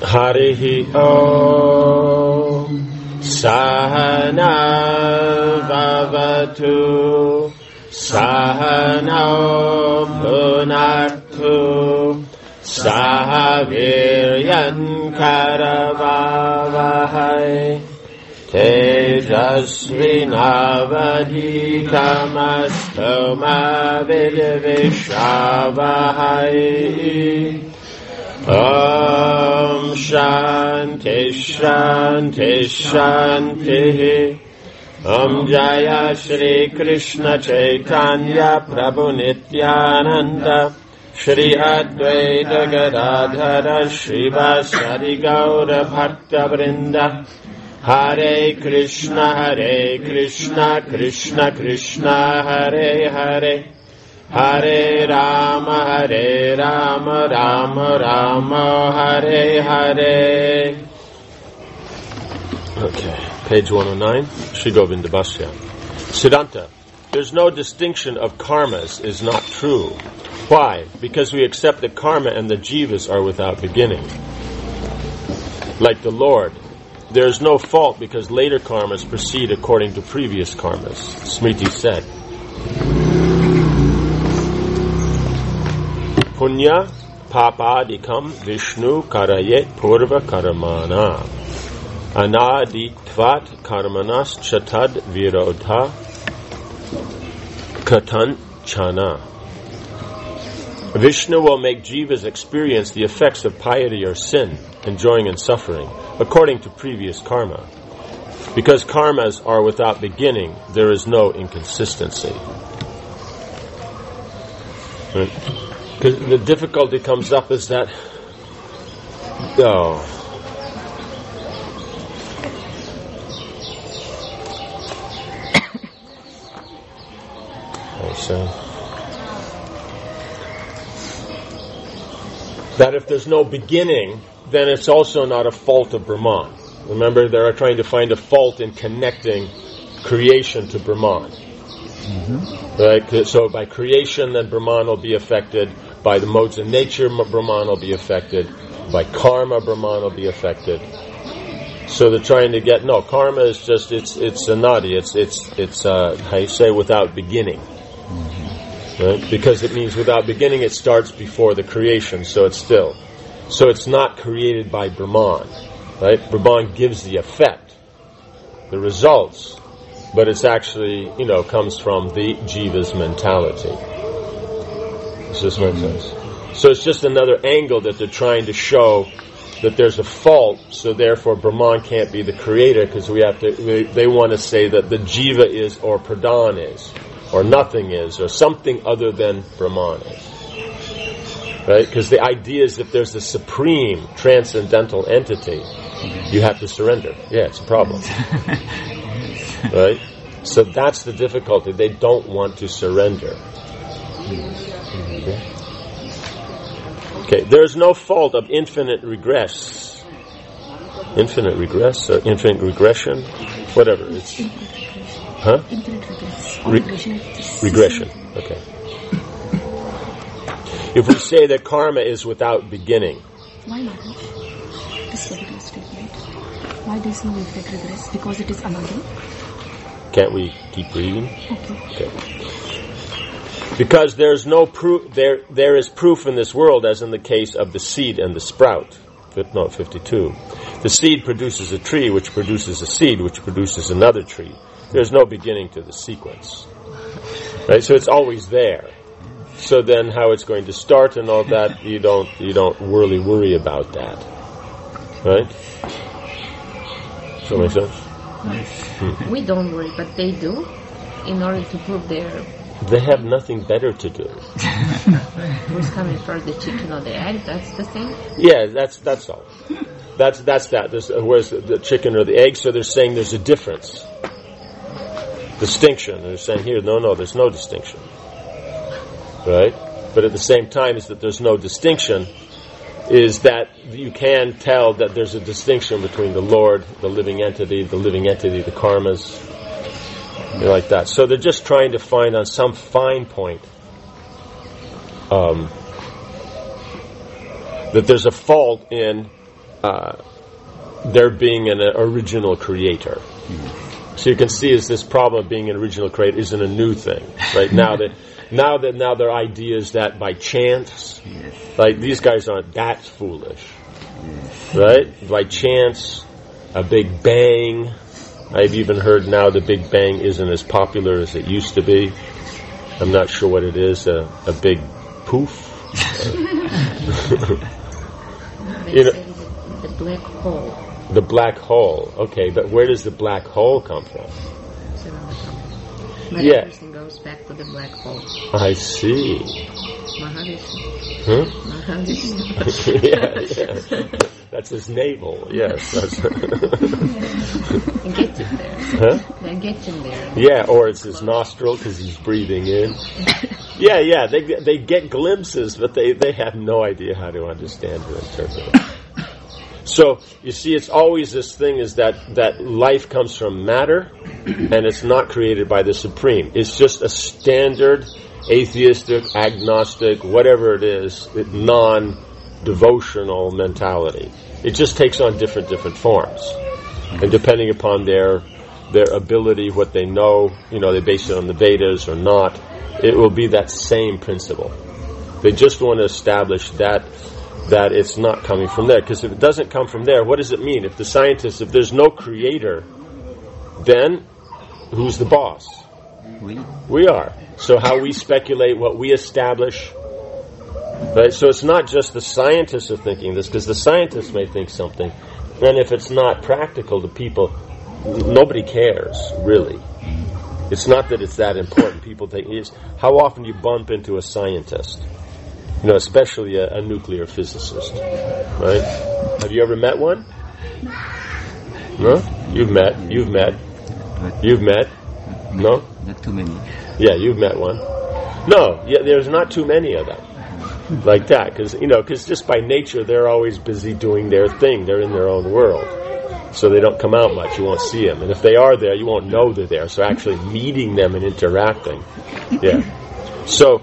Harihi Om Sahana Vavatu Sahana Bhunaktu Sahaviryan Karavavahai Tejasvinavadhitamastu Vidvishavahai Om Shanti Shanti Shanti Om Jaya Shri Krishna Chaitanya Prabhu Nityananda Shri Advaita Gadadhara Srivasadi Gaura Bhakta Vrinda Hare Krishna Krishna Krishna Hare Hare Hare Rama Rama Rama Hare Hare. Okay, page 109, Sri Govinda Bhashya. Siddhanta, there's no distinction of karmas is not true. Why? Because we accept that karma and the jivas are without beginning. Like the Lord, there is no fault because later karmas proceed according to previous karmas. Smriti said. Punya papadikam Vishnu karayet purva karamana anaditvat karmanas chatad virodha katanchana. Vishnu will make jivas experience the effects of piety or sin, enjoying and suffering, according to previous karma. Because karmas are without beginning, there is no inconsistency. Right? Because the difficulty comes up is that, that if there's no beginning, then it's also not a fault of Brahman. Remember, they are trying to find a fault in connecting creation to Brahman. Mm-hmm. Right? So by creation, then Brahman will be affected. By the modes of nature, Brahman will be affected. By karma, Brahman will be affected. So they're trying to get, karma is just, it's anadi, it's how you say, without beginning. Mm-hmm. Right? Because it means without beginning, it starts before the creation, so it's not created by Brahman. Right? Brahman gives the effect, the results, but it's actually, comes from the jiva's mentality. Does this make sense? So it's just another angle that they're trying to show that there's a fault, so therefore Brahman can't be the creator, because they want to say that the jiva is, or pradhan is, or nothing is, or something other than Brahman is. Right? Because the idea is if there's a supreme transcendental entity, you have to surrender. Yeah, it's a problem. Right? So that's the difficulty. They don't want to surrender. Okay, there is no fault of infinite regress. Infinite regress or infinite regression? Whatever. It's Infinite regress. Regression. Okay. If we say that karma is without beginning. Why not? This particular statement. Why there is no infinite regress? Because it is anadi. Can't we keep reading? Okay. Because there's no proof. There is proof in this world, as in the case of the seed and the sprout. Footnote 52. The seed produces a tree, which produces a seed, which produces another tree. There's no beginning to the sequence, right? So it's always there. So then, how it's going to start and all that, you don't really worry about that, right? Does that make sense? We don't worry, but they do, in order to prove their... They have nothing better to do. Who's coming first, the chicken or the egg? That's the thing? Yeah, that's all. That's that. Where's the chicken or the egg? So they're saying there's a difference. Distinction. They're saying here, no, there's no distinction. Right? But at the same time, is that there's no distinction, is that you can tell that there's a distinction between the Lord, the living entity, the karmas, like that. So they're just trying to find on some fine point that there's a fault in there being an original creator. So you can see is this problem of being an original creator isn't a new thing, right? Now there are ideas that by chance, like these guys aren't that foolish, right? By chance, a Big Bang. I've even heard now the Big Bang isn't as popular as it used to be. I'm not sure what it is. A big poof. They say the black hole. The black hole. Okay, but where does the black hole come from? But Yeah. everything goes back to the black hole. I see. Maharishi. Huh? Maharishi. Yes. That's his navel. Yes. That's Get him there. huh? Then get him there. Yeah, or it's his nostril because he's breathing in. Yeah. They get glimpses, but they have no idea how to understand or interpret it. So you see, it's always this thing is that life comes from matter, and it's not created by the Supreme. It's just a standard atheistic, agnostic, whatever it is, non-devotional mentality. It just takes on different forms, and depending upon their ability, what they know, they base it on the Vedas or not. It will be that same principle. They just want to establish that it's not coming from there. Because if it doesn't come from there, what does it mean? If there's no creator, then who's the boss? We are. So how we speculate, what we establish, right? So it's not just the scientists are thinking this, because the scientists may think something, and if it's not practical to people, nobody cares, really. It's not that it's that important. People think, how often you bump into a scientist? Especially a nuclear physicist, right? Have you ever met one? No? You've met. No? Not too many. Yeah, you've met one. No, there's not too many of them like that, because just by nature they're always busy doing their thing. They're in their own world, so they don't come out much. You won't see them, and if they are there, you won't know they're there. So actually meeting them and interacting, So.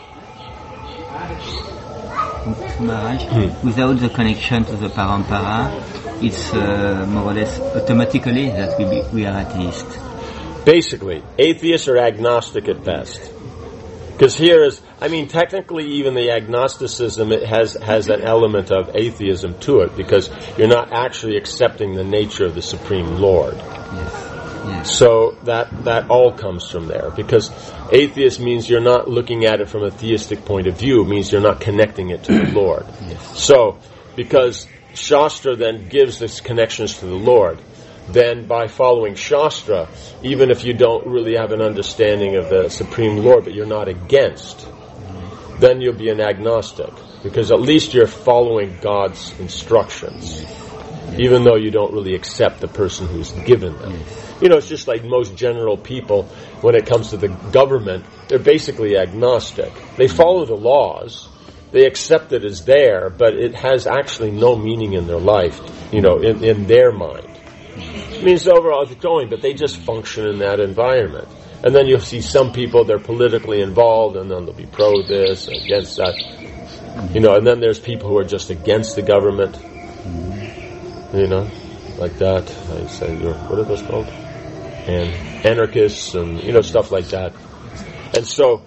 Maharaj, without the connection to the parampara, it's more or less automatically that we are atheists. Basically, atheists are agnostic at best. Because technically even the agnosticism, it has an element of atheism to it, because you're not actually accepting the nature of the Supreme Lord. Yes. So that all comes from there, because atheist means you're not looking at it from a theistic point of view. It means you're not connecting it to the Lord. Yes. So, because Shastra then gives this connections to the Lord, then by following Shastra, even if you don't really have an understanding of the Supreme Lord, but you're not against, then you'll be an agnostic, because at least you're following God's instructions, even though you don't really accept the person who's given them. It's just like most general people, when it comes to the government, they're basically agnostic. They follow the laws, they accept it as there, but it has actually no meaning in their life, in their mind. It means overall it's going, but they just function in that environment. And then you'll see some people, they're politically involved, and then they'll be pro this, against that. And then there's people who are just against the government, like that. I say, what are those called? And anarchists and, stuff like that. And so,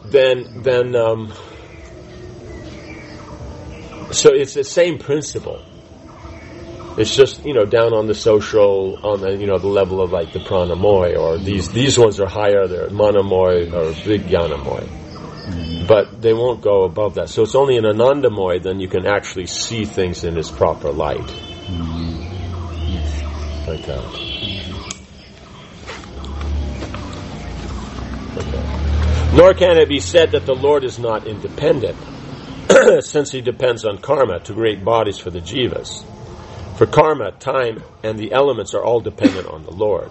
so it's the same principle. It's just, down on the social, on the, the level of like the pranamoy, or these ones are higher, they're manamoy or vijnanamoy. But they won't go above that. So it's only in anandamoy then you can actually see things in its proper light. Like that. Okay. Nor can it be said that the Lord is not independent, since he depends on karma to create bodies for the jivas. For karma, time, and the elements are all dependent on the Lord.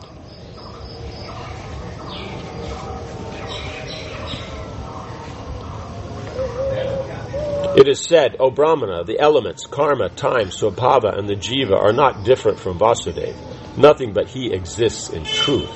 It is said, O Brahmana, the elements, karma, time, swabhava, and the jiva are not different from Vasudeva. Nothing but he exists in truth.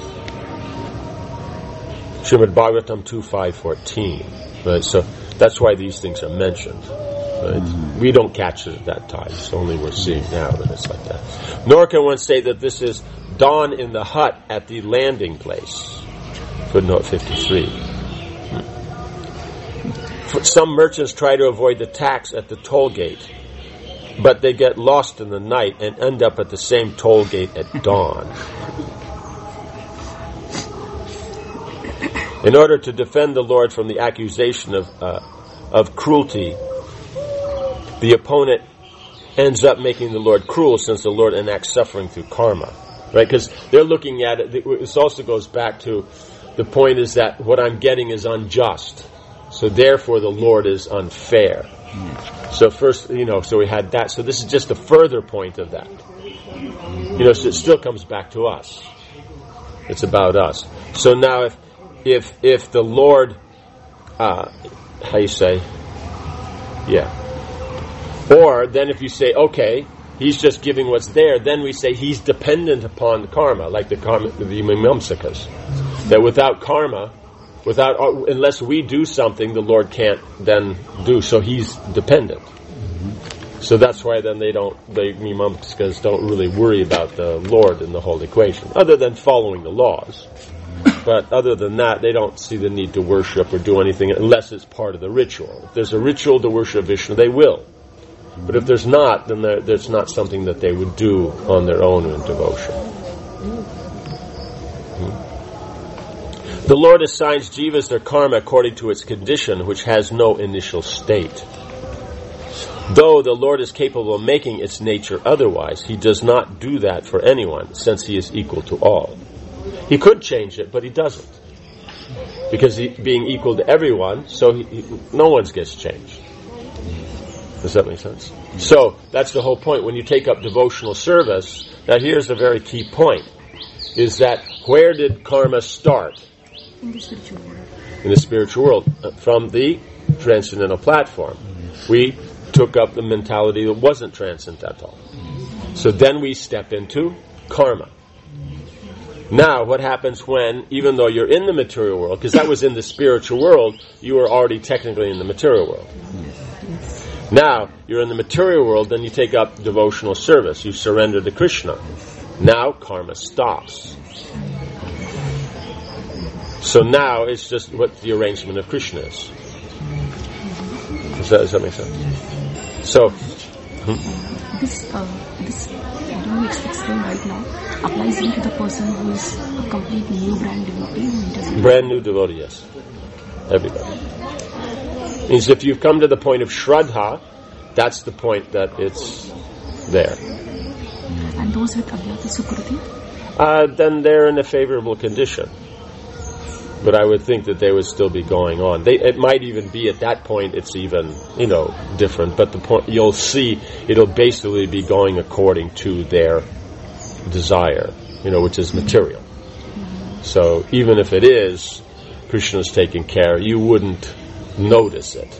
Srimad Bhagavatam 2.5.14. Right, so that's why these things are mentioned. Right? We don't catch it at that time. It's only we're seeing now that it's like that. Nor can one say that this is dawn in the hut at the landing place. Footnote 53. Some merchants try to avoid the tax at the toll gate, but they get lost in the night and end up at the same toll gate at dawn. In order to defend the Lord from the accusation of cruelty, the opponent ends up making the Lord cruel, since the Lord enacts suffering through karma. Right? Because they're looking at it, this also goes back to the point is that what I'm getting is unjust. So therefore the Lord is unfair. So first, so we had that. So this is just a further point of that. So it still comes back to us. It's about us. So now if the Lord, how you say? Yeah. Or then if you say, okay, he's just giving what's there, then we say he's dependent upon the karma, like the Mimamsakas. That without karma, unless we do something, the Lord can't then do. So he's dependent. So that's why then the Mimamsakas don't really worry about the Lord in the whole equation, other than following the laws. But other than that, they don't see the need to worship or do anything unless it's part of the ritual. If there's a ritual to worship Vishnu, they will. But if there's not, then there's not something that they would do on their own in devotion. The Lord assigns jivas their karma according to its condition, which has no initial state. Though the Lord is capable of making its nature otherwise, He does not do that for anyone, since He is equal to all. He could change it, but He doesn't. Because being equal to everyone, so no one gets changed. Does that make sense? So, that's the whole point. When you take up devotional service, now here's a very key point, is that where did karma start? In the spiritual world. In the spiritual world. From the transcendental platform. We took up the mentality that wasn't transcendental. So then we step into karma. Now, what happens when, even though you're in the material world, because that was in the spiritual world, you were already technically in the material world. Now, you're in the material world, then you take up devotional service. You surrender to Krishna. Now, karma stops. So now, it's just what the arrangement of Krishna is. Does that make sense? So, This whatever you explain right now applies even to the person who is a complete new brand devotee. Brand new devotee, yes. Everybody. Means if you've come to the point of Shraddha, that's the point that it's there. And those with Avyata Sukruti? Then they're in a favorable condition. But I would think that they would still be going on. It might even be at that point it's even, different. But the point you'll see, it'll basically be going according to their desire, which is material. So even if it is Krishna's taking care, you wouldn't notice it.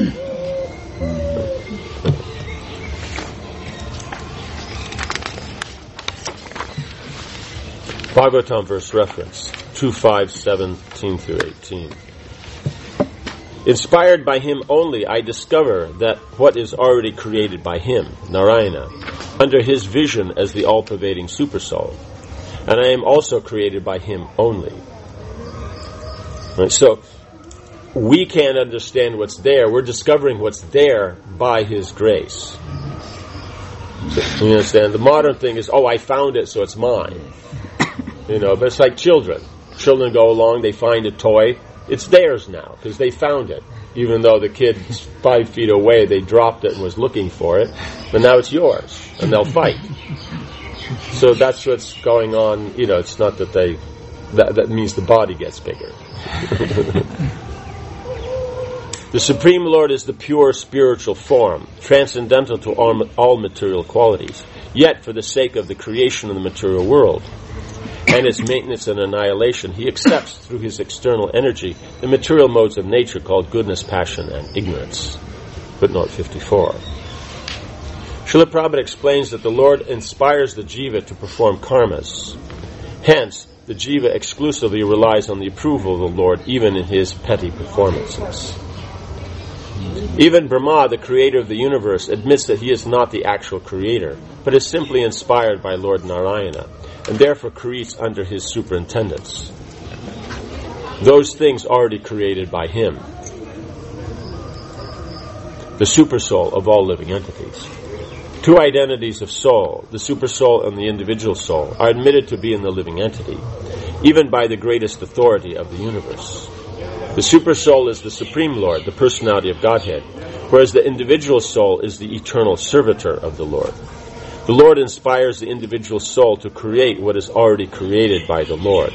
Bhagavatam verse reference 2:5:17 through 18. Inspired by Him only, I discover that what is already created by Him, Narayana, under His vision as the all-pervading Supersoul, and I am also created by Him only. Right, so we can't understand what's there. We're discovering what's there by His grace. So, you understand? The modern thing is, I found it, so it's mine. But it's like children. Children go along, they find a toy. It's theirs now, because they found it. Even though the kid's 5 feet away, they dropped it and was looking for it. But now it's yours, and they'll fight. So that's what's going on. It's not that that means the body gets bigger. The Supreme Lord is the pure spiritual form, transcendental to all material qualities. Yet, for the sake of the creation of the material world, and its maintenance and annihilation, He accepts through His external energy the material modes of nature called goodness, passion, and ignorance. Footnote 54. Srila Prabhupada explains that the Lord inspires the jiva to perform karmas. Hence, the jiva exclusively relies on the approval of the Lord even in his petty performances. Even Brahma, the creator of the universe, admits that he is not the actual creator, but is simply inspired by Lord Narayana, and therefore creates under his superintendence those things already created by him, the supersoul of all living entities. Two identities of soul, the supersoul and the individual soul, are admitted to be in the living entity, even by the greatest authority of the universe. The supersoul is the Supreme Lord, the personality of Godhead, whereas the individual soul is the eternal servitor of the Lord. The Lord inspires the individual soul to create what is already created by the Lord.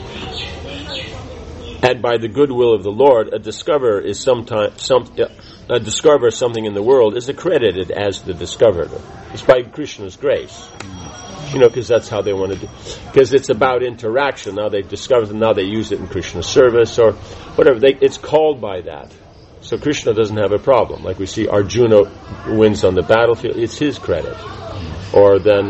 And by the goodwill of the Lord, a discoverer something in the world is accredited as the discoverer. It's by Krishna's grace. Because that's how they want to do. Because it's about interaction. Now they've discovered it, now they use it in Krishna's service or whatever. It's called by that. So Krishna doesn't have a problem. Like we see Arjuna wins on the battlefield, it's his credit. Or then,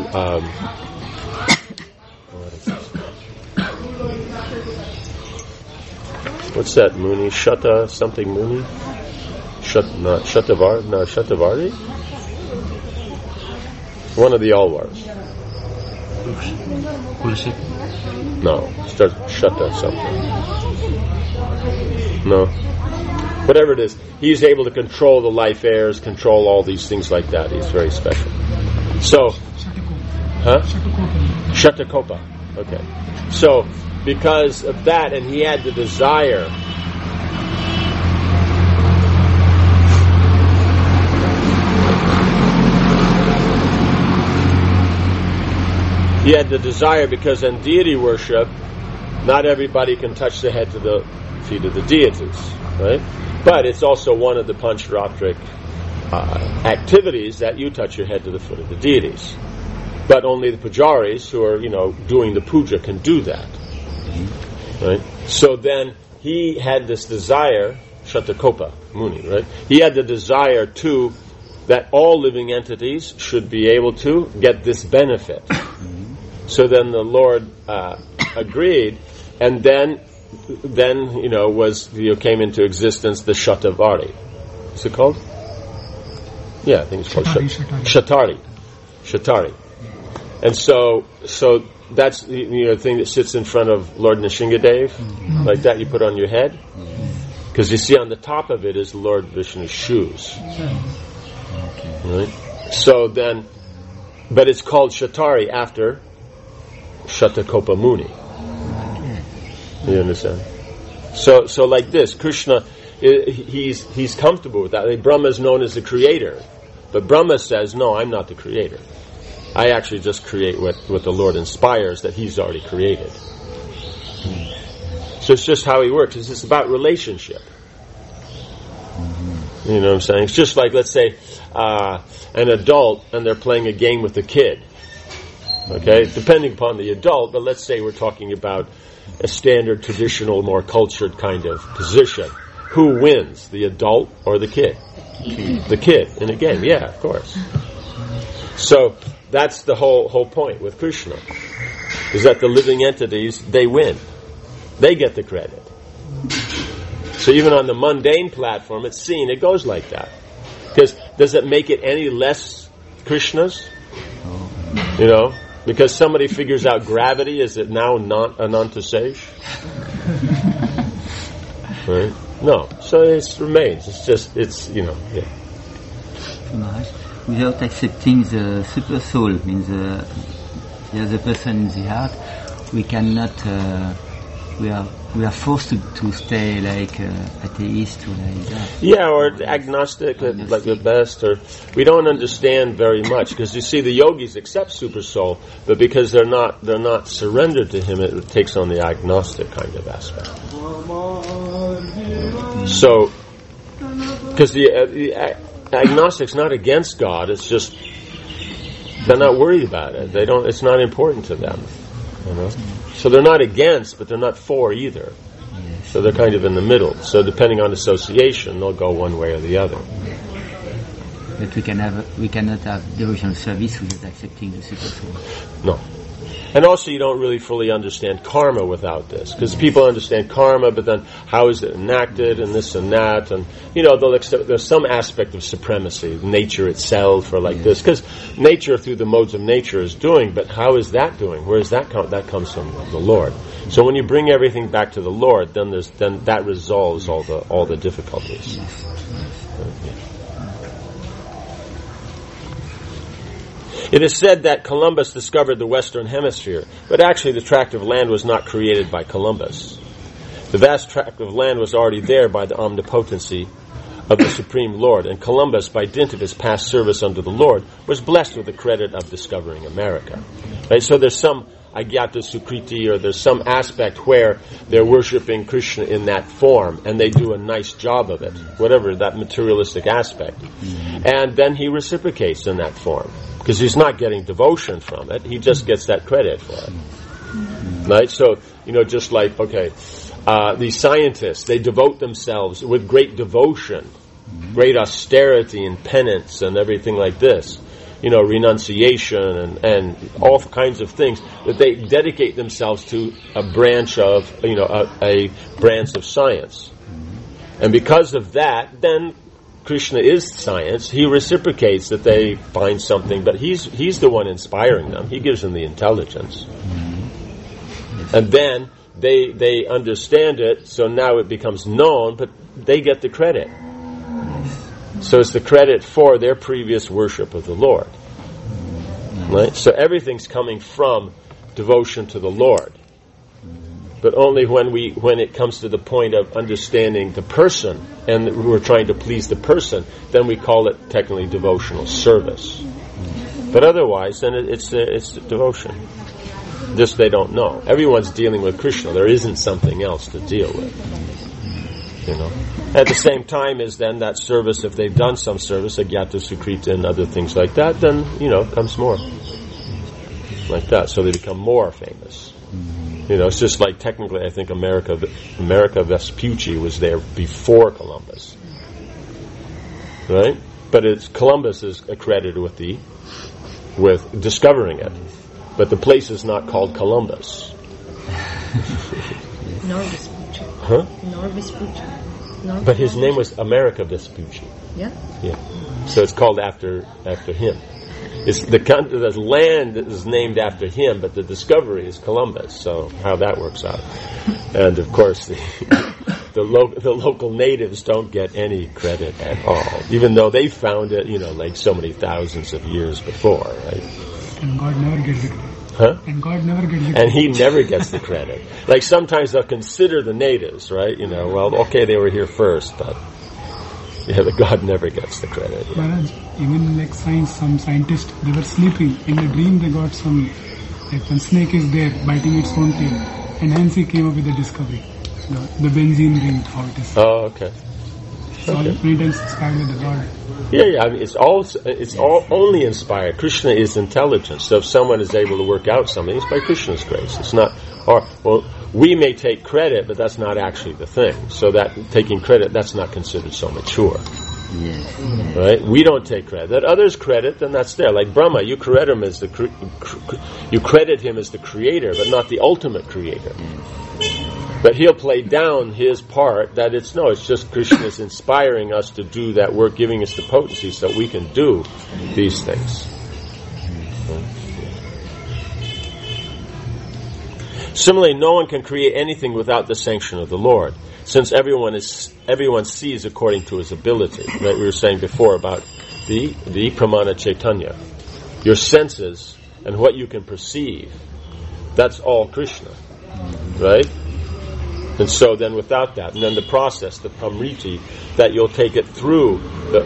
what's that Muni? Shatta something Muni? Shatavari? One of the Alvars. No, start Shatta something. No. Whatever it is, he's able to control the life airs, control all these things like that. He's very special. So, Shatakopa. Okay. So, because of that, and he had the desire because in deity worship, not everybody can touch the head to the feet of the deities, right? But it's also one of the Pancharatric activities that you touch your head to the foot of the deities. But only the pujaris who are, doing the puja can do that. Right? So then he had this desire, Shatakopa Muni, right? He had the desire too that all living entities should be able to get this benefit. So then the Lord agreed, and then came into existence the Shatavari. What's it called? Yeah, I think it's called Shatari. And so that's the thing that sits in front of Lord Nrsingadev, like that you put on your head, because you see on the top of it is Lord Vishnu's shoes. Right? So then, but it's called Shatari after Shatakopa Muni. You understand? So like this, Krishna, he's comfortable with that. Brahma is known as the creator, but Brahma says, no, I'm not the creator. I actually just create what the Lord inspires that he's already created. So it's just how he works. It's just about relationship. You know what I'm saying? It's just like, let's say, an adult and they're playing a game with a kid. Okay? Depending upon the adult, but let's say we're talking about a standard, traditional, more cultured kind of position. Who wins, the adult or the kid? The kid in a game, yeah, of course. So that's the whole point with Krishna, is that the living entities, they win. They get the credit. So even on the mundane platform, it's seen, it goes like that. Because does it make it any less Krishna's? Because somebody figures out gravity, is it now not Anantasesh? Right? No. So it remains. It's just, yeah. Without accepting the super soul, means the other person in the heart, we cannot, we are forced to stay like atheist or like that. Yeah, or agnostic, like the best, or we don't understand very much, because you see the yogis accept super soul, but because they're not surrendered to him, it takes on the agnostic kind of aspect. So, because the agnostic's not against God, it's just they're not worried about it. It's not important to them. So they're not against, but they're not for either. So they're kind of in the middle. So depending on association, they'll go one way or the other. But we cannot have devotional service without accepting the super soul. No. And also you don't really fully understand karma without this. Because people understand karma, but then how is it enacted and this and that. And, there's some aspect of supremacy, nature itself or like this. Because nature through the modes of nature is doing, but how is that doing? Where does that come? That comes from the Lord. So when you bring everything back to the Lord, then that resolves all the difficulties. It is said that Columbus discovered the Western Hemisphere, but actually the tract of land was not created by Columbus. The vast tract of land was already there by the omnipotency of the Supreme Lord, and Columbus, by dint of his past service under the Lord, was blessed with the credit of discovering America. Right? So there's some Agyata Sukriti, or there's some aspect where they're worshiping Krishna in that form, and they do a nice job of it, whatever that materialistic aspect. And then he reciprocates in that form. Because he's not getting devotion from it, he just gets that credit for it. Right? So, just like, these scientists, they devote themselves with great devotion, great austerity and penance and everything like this. Renunciation and all kinds of things, that they dedicate themselves to a branch of, a branch of science. And because of that, then Krishna is science. He reciprocates that they find something, but he's the one inspiring them. He gives them the intelligence. And then they understand it, so now it becomes known, but they get the credit. So it's the credit for their previous worship of the Lord. Right? So everything's coming from devotion to the Lord. But only when it comes to the point of understanding the person, and we're trying to please the person, then we call it technically devotional service. But otherwise, then it's devotion. Just they don't know. Everyone's dealing with Krishna. There isn't something else to deal with. At the same time as then that service, if they've done some service, Agyata Sukrita and other things like that, then, comes more. Like that. So they become more famous. It's just like technically I think America Vespucci was there before Columbus. Right? But Columbus is accredited with discovering it. But the place is not called Columbus. Nor Vespucci. Huh? Nor Vespucci. But his name was America Vespucci. Yeah? Yeah. So it's called after him. It's the land that is named after him, but the discovery is Columbus. So how that works out, and of course the local natives don't get any credit at all, even though they found it, like so many thousands of years before, right? And God never gets the credit. Huh? And God never gets the credit. And He never gets the credit. Like sometimes they'll consider the natives, right? They were here first, but. Yeah, but God never gets the credit. Yeah. Maharaj, even like some scientists, they were sleeping. In the dream they got some, like one snake is there biting its own tail. And hence he came up with the discovery. The benzene ring, how it is. Oh, okay. It's all many times inspired by the God. Yeah, I mean, it's all only inspired. Krishna is intelligence. So if someone is able to work out something, it's by Krishna's grace. It's not, we may take credit, but that's not actually the thing. So that taking credit, that's not considered so mature. Yes. Right? We don't take credit. That others credit, then that's there. Like Brahma, you credit him as the creator, but not the ultimate creator. But he'll play down his part that it's just Krishna's inspiring us to do that work, giving us the potency so we can do these things. Similarly, no one can create anything without the sanction of the Lord, since everyone sees according to his ability. Right? We were saying before about the pramana chaitanya. Your senses and what you can perceive, that's all Krishna. Right? And so then without that, and then the process, the pamriti, that you'll take it through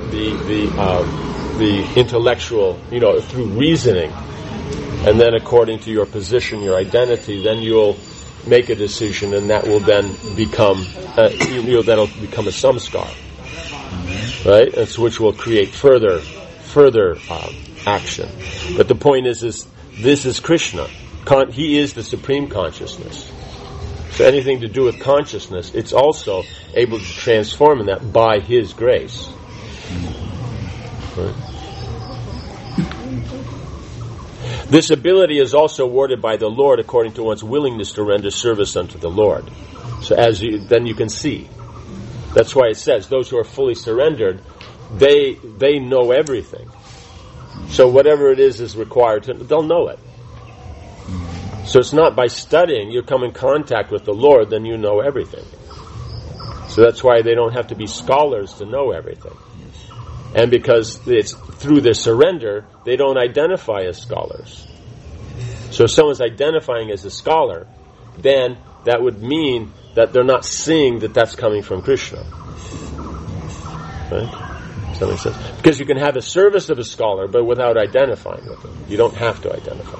the intellectual, through reasoning, and then according to your position, your identity, then you'll make a decision, and that will then become, that'll become a samskar, right? And so which will create further action. But the point is this is Krishna. He is the supreme consciousness. So anything to do with consciousness, it's also able to transform in that by His grace. Right? This ability is also awarded by the Lord according to one's willingness to render service unto the Lord. So then you can see. That's why it says those who are fully surrendered, they know everything. So whatever it is required, they'll know it. So it's not by studying, you come in contact with the Lord, then you know everything. So that's why they don't have to be scholars to know everything. And because it's through their surrender, they don't identify as scholars. So if someone's identifying as a scholar, then that would mean that they're not seeing that that's coming from Krishna. Right? Does that make sense? Because you can have a service of a scholar, but without identifying with him. You don't have to identify.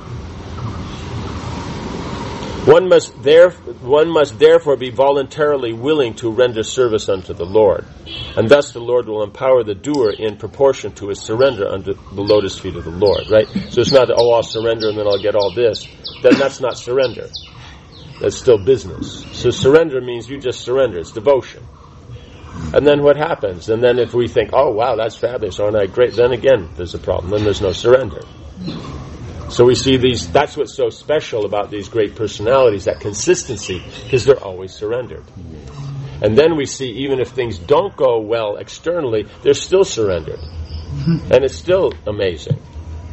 One must therefore be voluntarily willing to render service unto the Lord, and thus the Lord will empower the doer in proportion to his surrender under the lotus feet of the Lord, right? So it's not that, I'll surrender and then I'll get all this. Then that's not surrender. That's still business. So surrender means you just surrender. It's devotion. And then what happens? And then if we think, oh wow, that's fabulous, aren't I great? Then again, there's a problem. Then there's no surrender. So we see that's what's so special about these great personalities, that consistency, because they're always surrendered. And then we see even if things don't go well externally, they're still surrendered. And it's still amazing.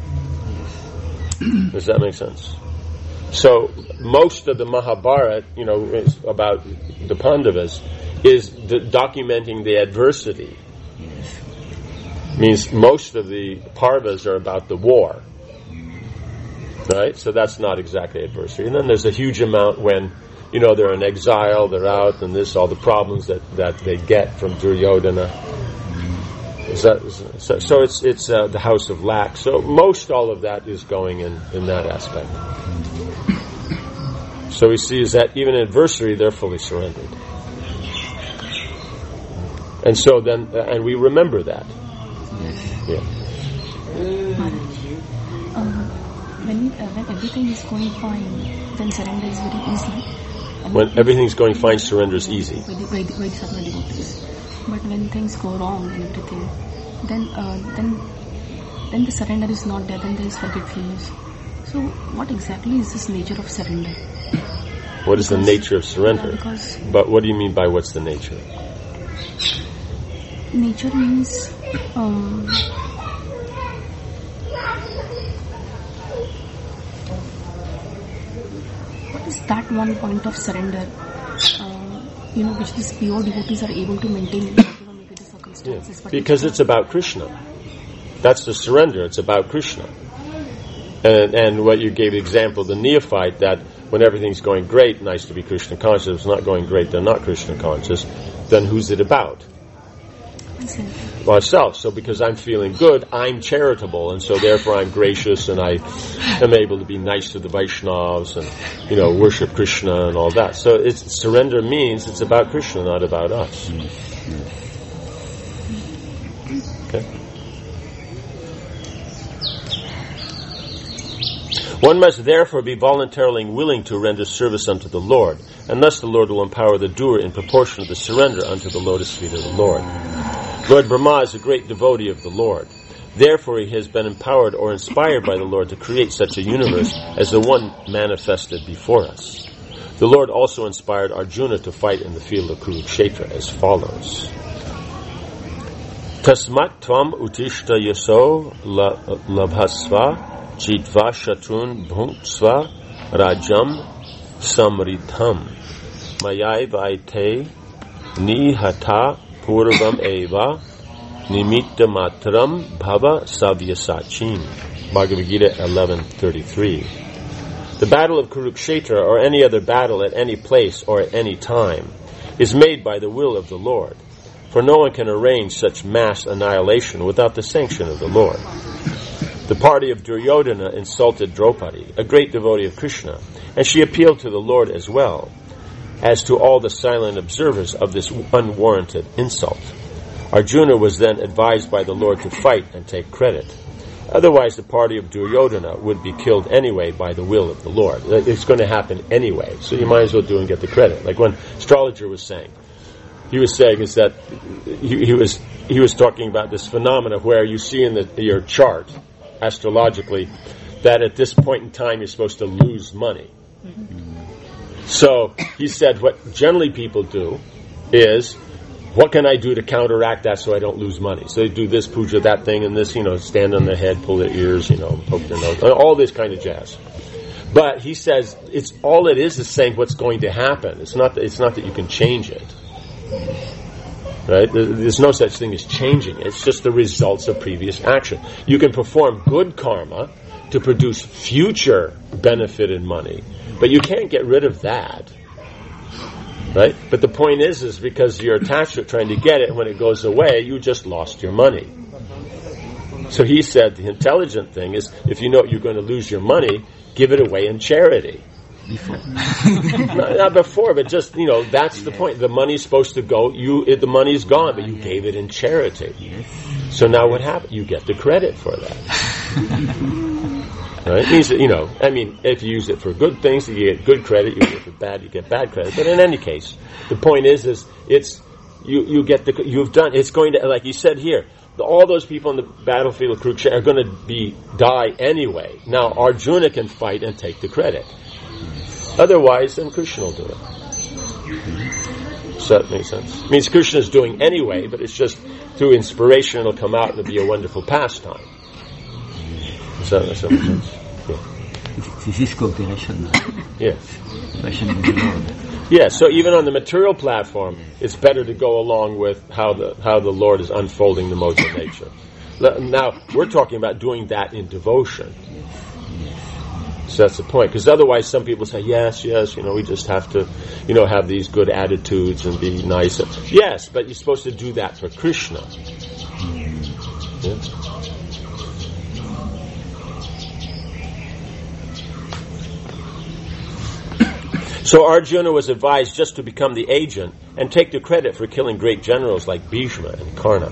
Does that make sense? So most of the Mahabharata, is about the Pandavas, is documenting the adversity. Means most of the Parvas are about the war. Right? So that's not exactly adversity. And then there's a huge amount when, they're in exile, they're out, and all the problems that they get from Duryodhana. So it's the house of lack. So most all of that is going in that aspect. So we see is that even in adversity, they're fully surrendered. And so then, and we remember that. Yeah. When everything is going fine, then surrender is very easy. When everything's going fine, surrender is easy. But when things go wrong and everything, then the surrender is not there, then there is forgetfulness. So what exactly is this nature of surrender? What is the nature of surrender? But what do you mean by what's the nature? Nature means... what is that one point of surrender, which these pure devotees are able to maintain maybe the circumstances? Yeah, because it's about Krishna. That's the surrender. It's about Krishna. And what you gave the example, the neophyte, that when everything's going great, nice to be Krishna conscious. If it's not going great, they're not Krishna conscious. Then who's it about? Myself. So because I'm feeling good, I'm charitable, and so therefore I'm gracious, and I am able to be nice to the Vaishnavas, and worship Krishna and all that. So surrender means it's about Krishna, not about us. Okay. One must therefore be voluntarily willing to render service unto the Lord, and thus the Lord will empower the doer in proportion to the surrender unto the lotus feet of the Lord. Lord Brahma is a great devotee of the Lord. Therefore he has been empowered or inspired by the Lord to create such a universe as the one manifested before us. The Lord also inspired Arjuna to fight in the field of Kurukshetra as follows. Tasmat tvam utishta yaso labhasva jitva shatrun bhunksva rajam samriddham mayai vaite nihata purvam eva nimitta matram bhava savyasachin. Bhagavad Gita 11:33. The battle of Kurukshetra, or any other battle at any place or at any time, is made by the will of the Lord. For no one can arrange such mass annihilation without the sanction of the Lord. The party of Duryodhana insulted Draupadi, a great devotee of Krishna, and she appealed to the Lord as well as to all the silent observers of this unwarranted insult. Arjuna was then advised by the Lord to fight and take credit. Otherwise, the party of Duryodhana would be killed anyway by the will of the Lord. It's going to happen anyway, so you might as well do and get the credit. Like when Astrologer was saying, he was saying is that he was talking about this phenomena where you see in your chart, astrologically, that at this point in time you're supposed to lose money. So he said what generally people do is, what can I do to counteract that so I don't lose money? So they do this puja, that thing, and this, stand on their head, pull their ears, poke their nose, all this kind of jazz. But he says it is saying what's going to happen. It's not that you can change it. Right? There's no such thing as changing it. It's just the results of previous action. You can perform good karma to produce future benefit and money, but you can't get rid of that. Right? But the point is because you're attached to it trying to get it, when it goes away, you just lost your money. So he said the intelligent thing is, if you know you're going to lose your money, give it away in charity. Before. not before, but just, that's the point. The money's supposed to go, the money's gone, but you gave it in charity. So now what happened? You get the credit for that. Right? It means that, if you use it for good things, you get good credit. You use it for bad, you get bad credit. But in any case, the point is it's, you get you've done, it's going to, like he said here, all those people on the battlefield of Kurukshetra are going to die anyway. Now Arjuna can fight and take the credit. Otherwise, then Krishna will do it. Does that make sense? It means Krishna's doing anyway, but it's just through inspiration it'll come out and it'll be a wonderful pastime. Does that make sense? Yeah. This is cooperation. Yes. Cooperation with the Lord. Yeah, so even on the material platform, it's better to go along with how the Lord is unfolding the modes of nature. Now, we're talking about doing that in devotion. So that's the point. Because otherwise some people say, yes, we just have to, have these good attitudes and be nice. Yes, but you're supposed to do that for Krishna. Yeah. So Arjuna was advised just to become the agent and take the credit for killing great generals like Bhishma and Karna.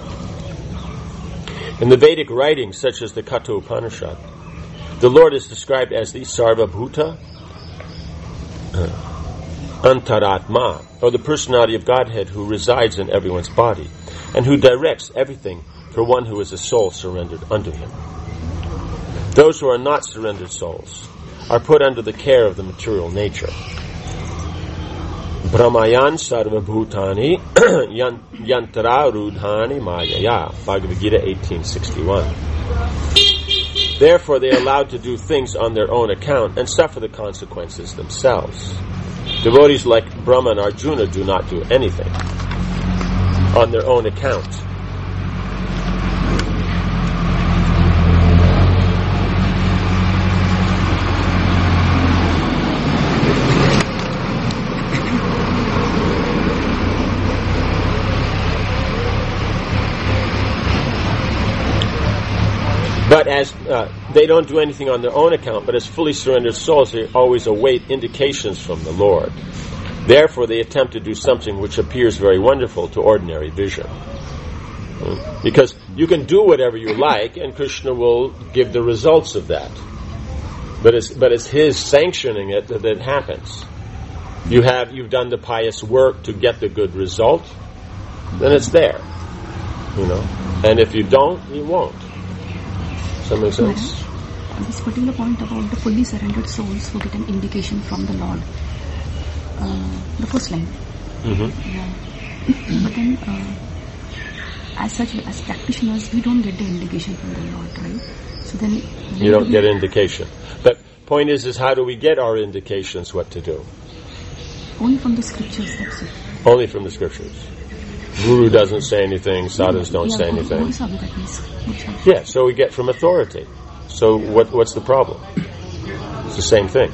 In the Vedic writings, such as the Katha Upanishad, the Lord is described as the Sarvabhuta Antaratma, or the personality of Godhead who resides in everyone's body, and who directs everything for one who is a soul surrendered unto him. Those who are not surrendered souls are put under the care of the material nature. Brahmayan sarvabhutani yantara rudhani mayaya. Bhagavad Gita 1861. Therefore they are allowed to do things on their own account and suffer the consequences themselves. Devotees like Brahma and Arjuna do not do anything on their own account. But as they don't do anything on their own account, but as fully surrendered souls, they always await indications from the Lord. Therefore, they attempt to do something which appears very wonderful to ordinary vision. Because you can do whatever you like, and Krishna will give the results of that. But it's His sanctioning it that it happens. You've done the pious work to get the good result, then it's there. And if you don't, you won't. Does that make sense? This particular point about the fully surrendered souls who get an indication from the Lord. The first line. Mm-hmm. Yeah. But then, as such, as practitioners, we don't get the indication from the Lord, right? So then... You don't get indication. But point is how do we get our indications what to do? Only from the scriptures, that's it. Only from the scriptures. Guru doesn't say anything, sadhus don't say anything. Yeah, so we get from authority. So what's the problem? It's the same thing.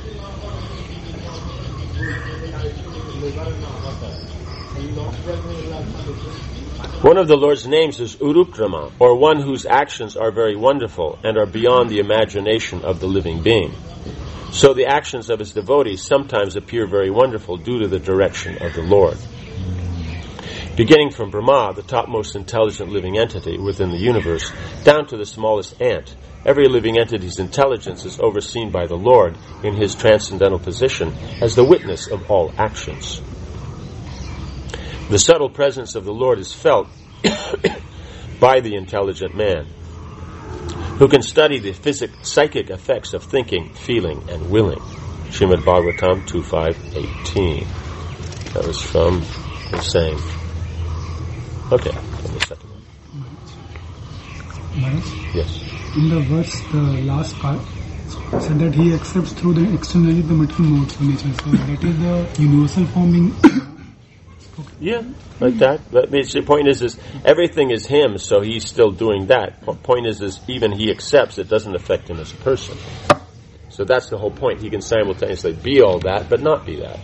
One of the Lord's names is Urukrama, or one whose actions are very wonderful and are beyond the imagination of the living being. So the actions of his devotees sometimes appear very wonderful due to the direction of the Lord. Beginning from Brahma, the topmost intelligent living entity within the universe, down to the smallest ant, every living entity's intelligence is overseen by the Lord in his transcendental position as the witness of all actions. The subtle presence of the Lord is felt by the intelligent man, who can study the psychic effects of thinking, feeling, and willing. Srimad Bhagavatam 2.5.18. That was from the same. Okay, from the second one. Maharaj? Yes. In the verse, the last part, said that he accepts through the externally the material modes of nature. So that is the universal form being spoken. Yeah, like that. But the point is everything is him, so he's still doing that. Point is even he accepts, it doesn't affect him as a person. So that's the whole point. He can simultaneously be all that, but not be that.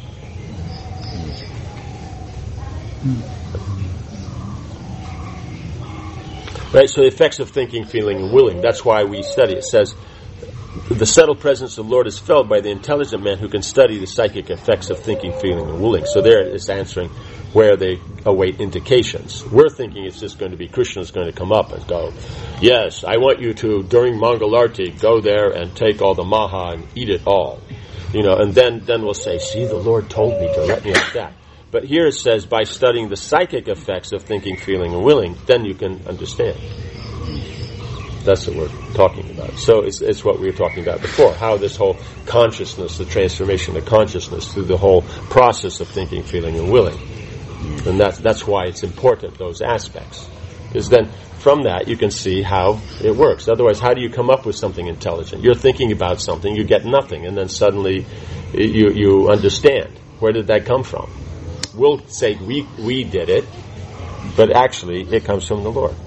Right, so the effects of thinking, feeling, and willing. That's why we study. It says, the settled presence of the Lord is felt by the intelligent man who can study the psychic effects of thinking, feeling, and willing. So there it's answering where they await indications. We're thinking it's just going to be Krishna's going to come up and go, yes, I want you to, during Mangalarti, go there and take all the maha and eat it all. And then we'll say, see, the Lord told me to let me like that. But here it says, by studying the psychic effects of thinking, feeling, and willing, then you can understand. That's what we're talking about. So it's what we were talking about before, how this whole consciousness, the transformation of consciousness through the whole process of thinking, feeling, and willing. And that's why it's important, those aspects. Because then from that you can see how it works. Otherwise, how do you come up with something intelligent? You're thinking about something, you get nothing, and then suddenly you understand. Where did that come from? We'll say we did it, but actually it comes from the Lord.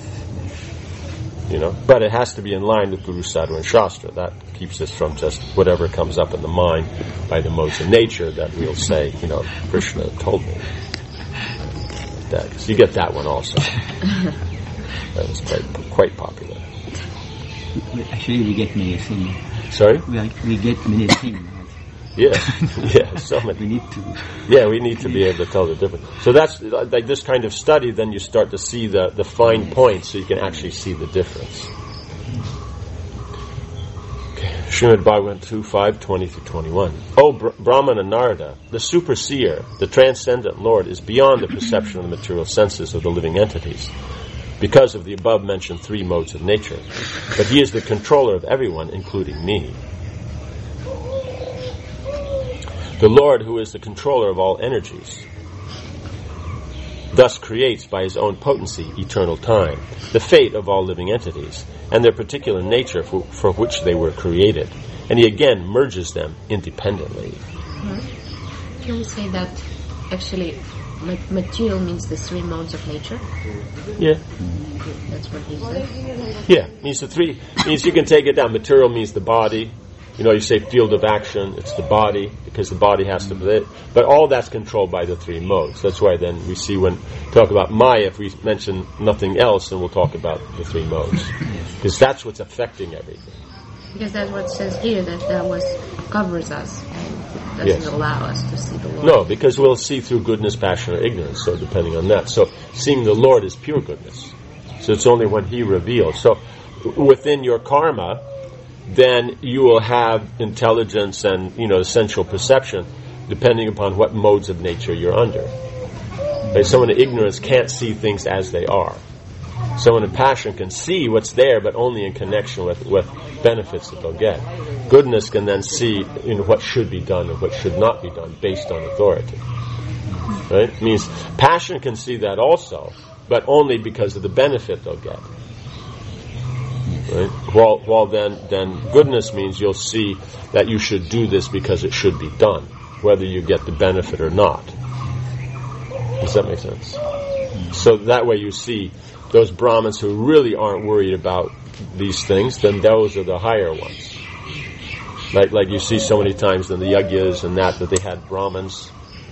But it has to be in line with Guru, Sadhu, and Shastra. That keeps us from just whatever comes up in the mind by the modes of nature that we'll say, Krishna told me. That. So you get that one also. That is quite popular. Actually, we get many things. Sorry? We get many things. Yeah, so many. We need to. Yeah, we need to be able to tell the difference. So that's like this kind of study. Then you start to see the fine points, so you can actually see the difference. Okay, Srimad Bhagavatam 2.5:20-21. O Brahmana Narada, the superseer, the transcendent Lord, is beyond the perception of the material senses of the living entities, because of the above mentioned three modes of nature. But he is the controller of everyone, including me. The Lord, who is the controller of all energies, thus creates by his own potency eternal time, the fate of all living entities, and their particular nature for which they were created. And he again merges them independently. Can we say that actually material means the three modes of nature? Yeah. That's what he said? Yeah, means means you can take it down. Material means the body. You say field of action, it's the body, because the body has to live. But all that's controlled by the three modes. That's why then we see when talk about Maya, if we mention nothing else, then we'll talk about the three modes. Because that's what's affecting everything. Because that's what it says here, that was covers us and doesn't allow us to see the Lord. No, because we'll see through goodness, passion, or ignorance, so depending on that. So seeing the Lord is pure goodness. So it's only when he reveals. So within your karma, then you will have intelligence and, essential perception depending upon what modes of nature you're under. Like someone in ignorance can't see things as they are. Someone in passion can see what's there, but only in connection with benefits that they'll get. Goodness can then see what should be done and what should not be done based on authority. Right? It means passion can see that also, but only because of the benefit they'll get. Right? While then goodness means you'll see that you should do this because it should be done, whether you get the benefit or not. Does that make sense? So that way you see those Brahmins who really aren't worried about these things, then those are the higher ones. Like you see so many times in the yagyas and that they had Brahmins,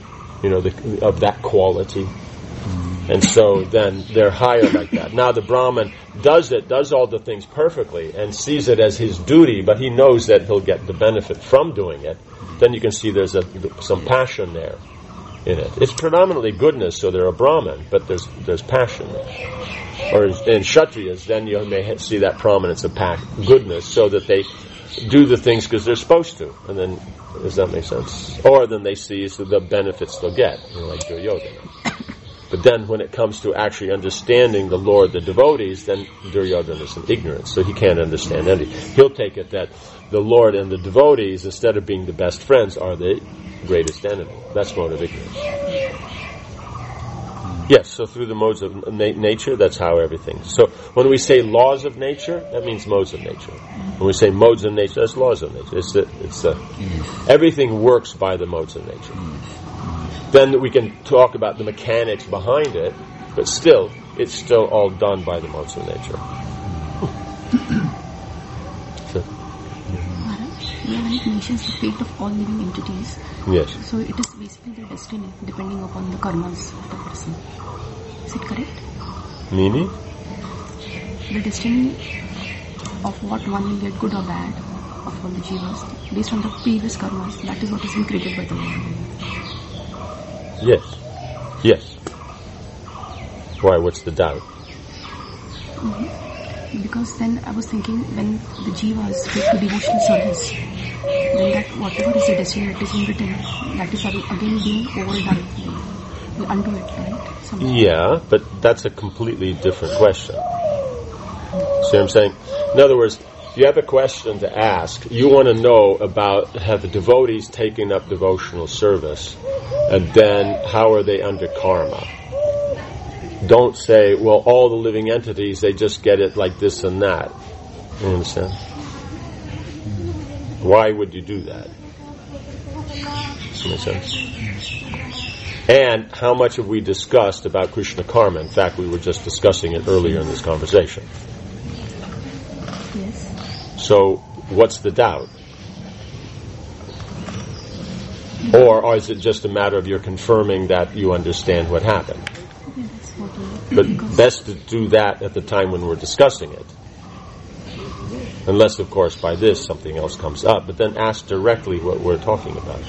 of that quality. And so then they're higher like that. Now the Brahmin does all the things perfectly and sees it as his duty, but he knows that he'll get the benefit from doing it. Then you can see there's some passion there in it. It's predominantly goodness, so they're a Brahmin, but there's passion there. Or in Kshatriyas, then you may see that prominence of goodness, so that they do the things because they're supposed to. And then, does that make sense? Or then they see the benefits they'll get, like Duryodhana. But then when it comes to actually understanding the Lord, the devotees, then Duryodhana is in ignorance, so he can't understand anything. He'll take it that the Lord and the devotees, instead of being the best friends, are the greatest enemy. That's mode of ignorance. Yes, so through the modes of nature, that's how everything. So when we say laws of nature, that means modes of nature. When we say modes of nature, that's laws of nature. Everything works by the modes of nature. Then we can talk about the mechanics behind it, but still, it's still all done by the modes of nature. When it mentions the fate of all living entities, yes. So it is basically their destiny, depending upon the karmas of the person. Is it correct? Meaning? The destiny of what one will get, good or bad, of all the jivas, based on the previous karmas, that is what is being created by the Lord. Yes. Yes. Why? What's the doubt? Because then I was thinking, when the jivas take to devotional service, then that whatever is the destiny that is in written, that is again being overdone. They undo it, right? Somehow. Yeah, but that's a completely different question. See what I'm saying? In other words, you have a question to ask. You want to know about, have the devotees taken up devotional service, and then how are they under karma? Don't say, well, all the living entities, they just get it like this and that. You understand? Why would you do that? Does that make sense? And how much have we discussed about Krishna karma? In fact, we were just discussing it earlier in this conversation. Yes. So, what's the doubt? Or is it just a matter of you're confirming that you understand what happened? But best to do that at the time when we're discussing it. Unless, of course, by this something else comes up. But then ask directly what we're talking about.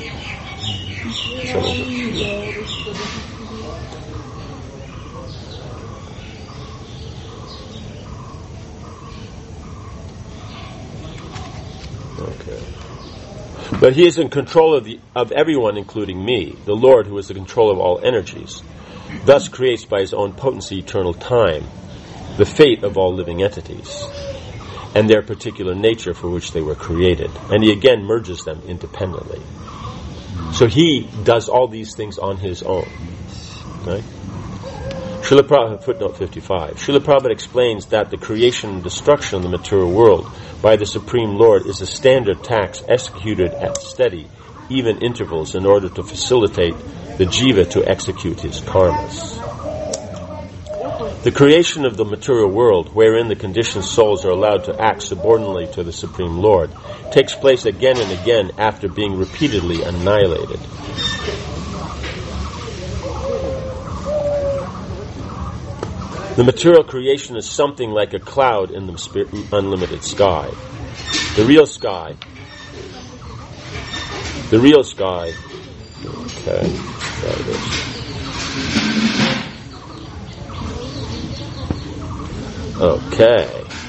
Okay. But he is in control of everyone, including me, the Lord who is in control of all energies. Thus creates by his own potency eternal time, the fate of all living entities, and their particular nature for which they were created. And he again merges them independently. So he does all these things on his own. Right? Srila Prabhupada, footnote 55. Srila Prabhupada explains that the creation and destruction of the material world by the Supreme Lord is a standard task executed at steady, even intervals in order to facilitate the jiva to execute his karmas. The creation of the material world, wherein the conditioned souls are allowed to act subordinately to the Supreme Lord, takes place again and again after being repeatedly annihilated. The material creation is something like a cloud in the unlimited sky. The real sky. Okay. Okay.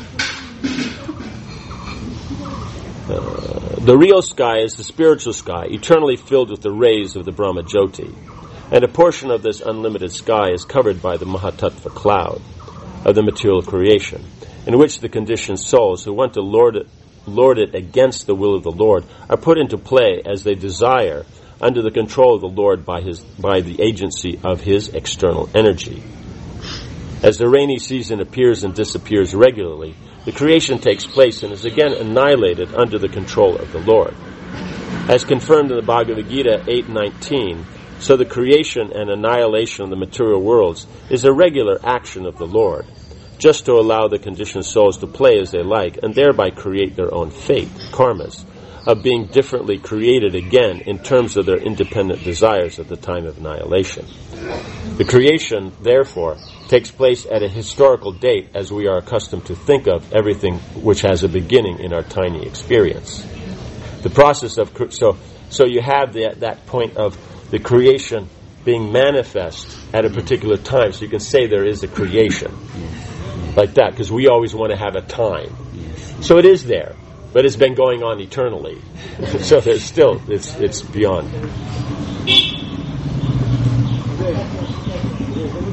The real sky is the spiritual sky, eternally filled with the rays of the Brahma Jyoti. And a portion of this unlimited sky is covered by the Mahatattva cloud of the material creation, in which the conditioned souls who want to lord it against the will of the Lord are put into play as they desire, under the control of the Lord by the agency of his external energy. As the rainy season appears and disappears regularly, the creation takes place and is again annihilated under the control of the Lord. As confirmed in the Bhagavad Gita 8:19, so the creation and annihilation of the material worlds is a regular action of the Lord, just to allow the conditioned souls to play as they like and thereby create their own fate, karmas, of being differently created again in terms of their independent desires at the time of annihilation. The creation, therefore, takes place at a historical date as we are accustomed to think of everything which has a beginning in our tiny experience. The process of... So you have that point of the creation being manifest at a particular time. So you can say there is a creation. Like that, because we always want to have a time. So it is there. But it's been going on eternally. So there's still, it's beyond.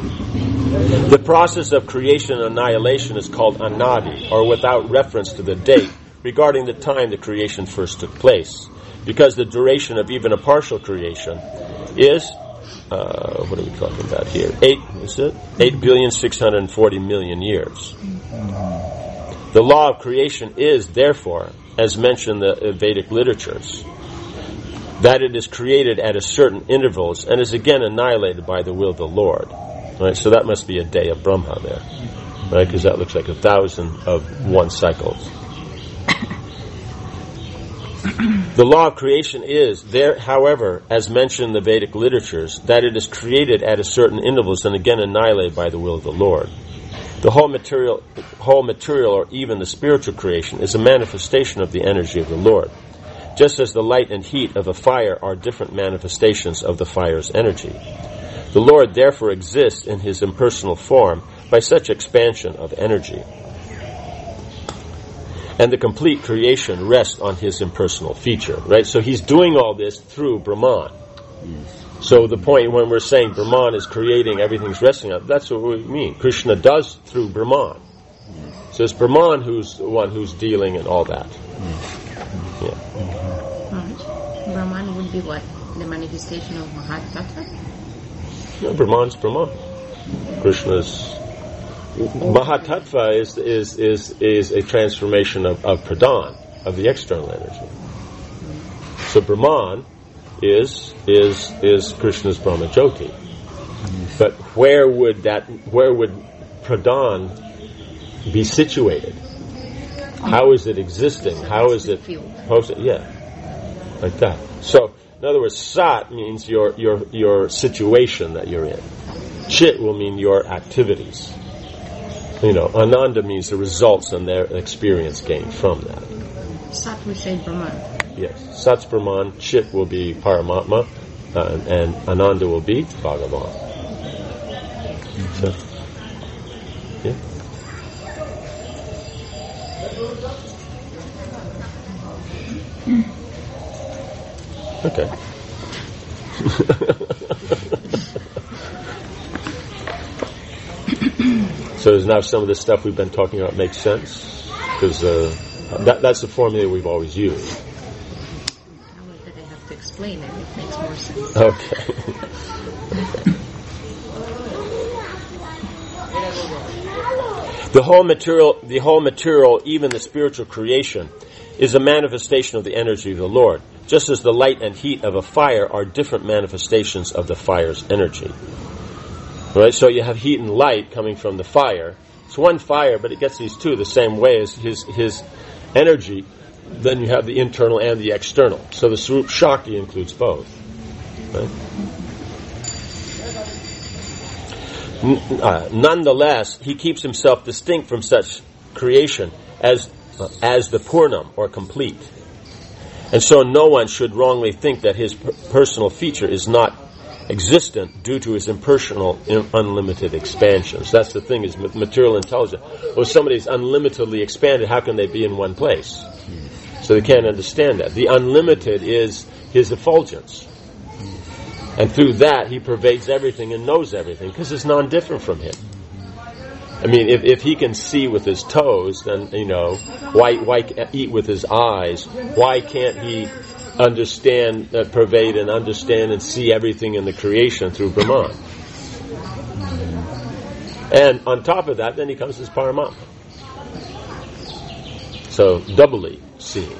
The process of creation and annihilation is called anadi, or without reference to the date, regarding the time the creation first took place, because the duration of even a partial creation is, what are we talking about here? 8,640,000,000 years. The law of creation is, therefore, as mentioned in the Vedic literatures, that it is created at a certain intervals and is again annihilated by the will of the Lord. Right? So that must be a day of Brahma there, right? Because that looks like 1,000 of one cycles. The law of creation is, there, however, as mentioned in the Vedic literatures, that it is created at a certain intervals and again annihilated by the will of the Lord. The whole material, or even the spiritual creation, is a manifestation of the energy of the Lord, just as the light and heat of a fire are different manifestations of the fire's energy. The Lord therefore exists in his impersonal form by such expansion of energy. And the complete creation rests on his impersonal feature, right? So he's doing all this through Brahman. So the point when we're saying Brahman is creating, everything's resting on, that's what we mean. Krishna does through Brahman. So it's Brahman who's the one who's dealing and all that. Yeah. Brahman would be what? The manifestation of Mahatattva? No, Brahman's Brahman. Krishna's Mahatattva is a transformation of Pradhan, of the external energy. So Brahman is Krishna's Brahma Jyoti. But where would Pradhan be situated? How is it existing? How is it posted? Yeah, like that. So, in other words, Sat means your situation that you're in. Chit will mean your activities. Ananda means the results and their experience gained from that. Sat we say Brahman. Yes, Sat's Brahman, Chit will be Paramatma, and Ananda will be Bhagavan. So, yeah. Okay. So does now some of the stuff we've been talking about make sense? Because that's the formula we've always used. Now that I have to explain it, it makes more sense. Okay. The whole material, even the spiritual creation, is a manifestation of the energy of the Lord, just as the light and heat of a fire are different manifestations of the fire's energy. Right? So you have heat and light coming from the fire. It's one fire, but it gets these two the same way as his energy. Then you have the internal and the external. So the Swarup Shakti includes both. Right? Nonetheless, he keeps himself distinct from such creation as the Purnam, or complete. And so no one should wrongly think that his personal feature is not existent due to his impersonal, unlimited expansions. That's the thing, is material intelligence. Well, if somebody's unlimitedly expanded, how can they be in one place? So they can't understand that. The unlimited is his effulgence. And through that, he pervades everything and knows everything, because it's non-different from him. I mean, if he can see with his toes, then, why eat with his eyes? Why can't he understand, pervade and understand and see everything in the creation through Brahman? And on top of that, then he comes as Paramatma. So, doubly seeing.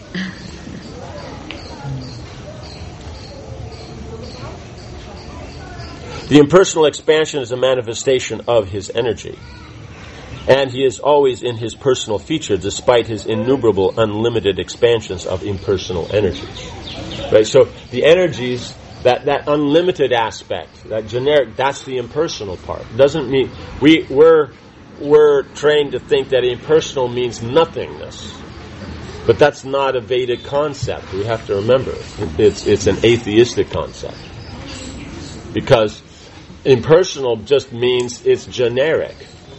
The impersonal expansion is a manifestation of his energy. And he is always in his personal feature despite his innumerable unlimited expansions of impersonal energies. Right? So the energies, that unlimited aspect, that generic, that's the impersonal part. Doesn't mean we're trained to think that impersonal means nothingness. But that's not a Vedic concept. We have to remember it's an atheistic concept. Because impersonal just means it's generic.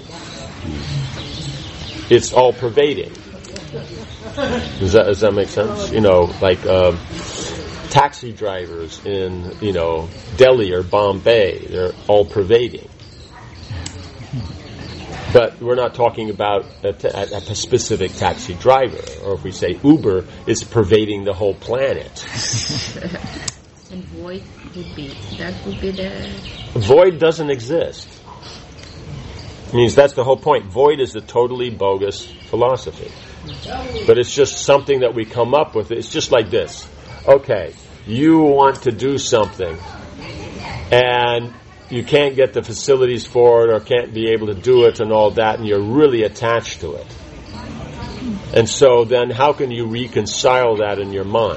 It's all pervading. Does that make sense? Like taxi drivers in Delhi or Bombay, they're all pervading. But we're not talking about a specific taxi driver, or if we say Uber, it's pervading the whole planet. And void would be the... Void doesn't exist. Means that's the whole point. Void is a totally bogus philosophy. But it's just something that we come up with. It's just like this. Okay, you want to do something, and you can't get the facilities for it, or can't be able to do it and all that, and you're really attached to it. And so then how can you reconcile that in your mind?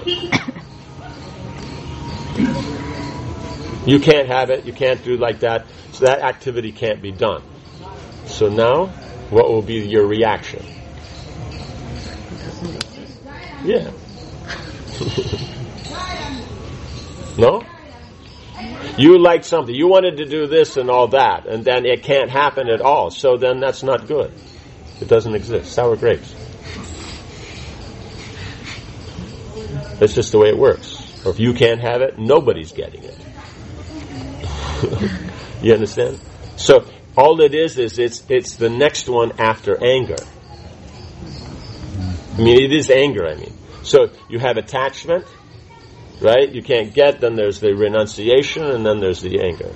You can't have it, you can't do like that, so that activity can't be done. So now, what will be your reaction? Yeah. No? You like something, you wanted to do this and all that, and then it can't happen at all, so then that's not good. It doesn't exist. Sour grapes. That's just the way it works. Or if you can't have it, nobody's getting it. You understand? So all it is it's the next one after anger. I mean, it is anger, I mean. So you have attachment, right? You can't get, then there's the renunciation, and then there's the anger.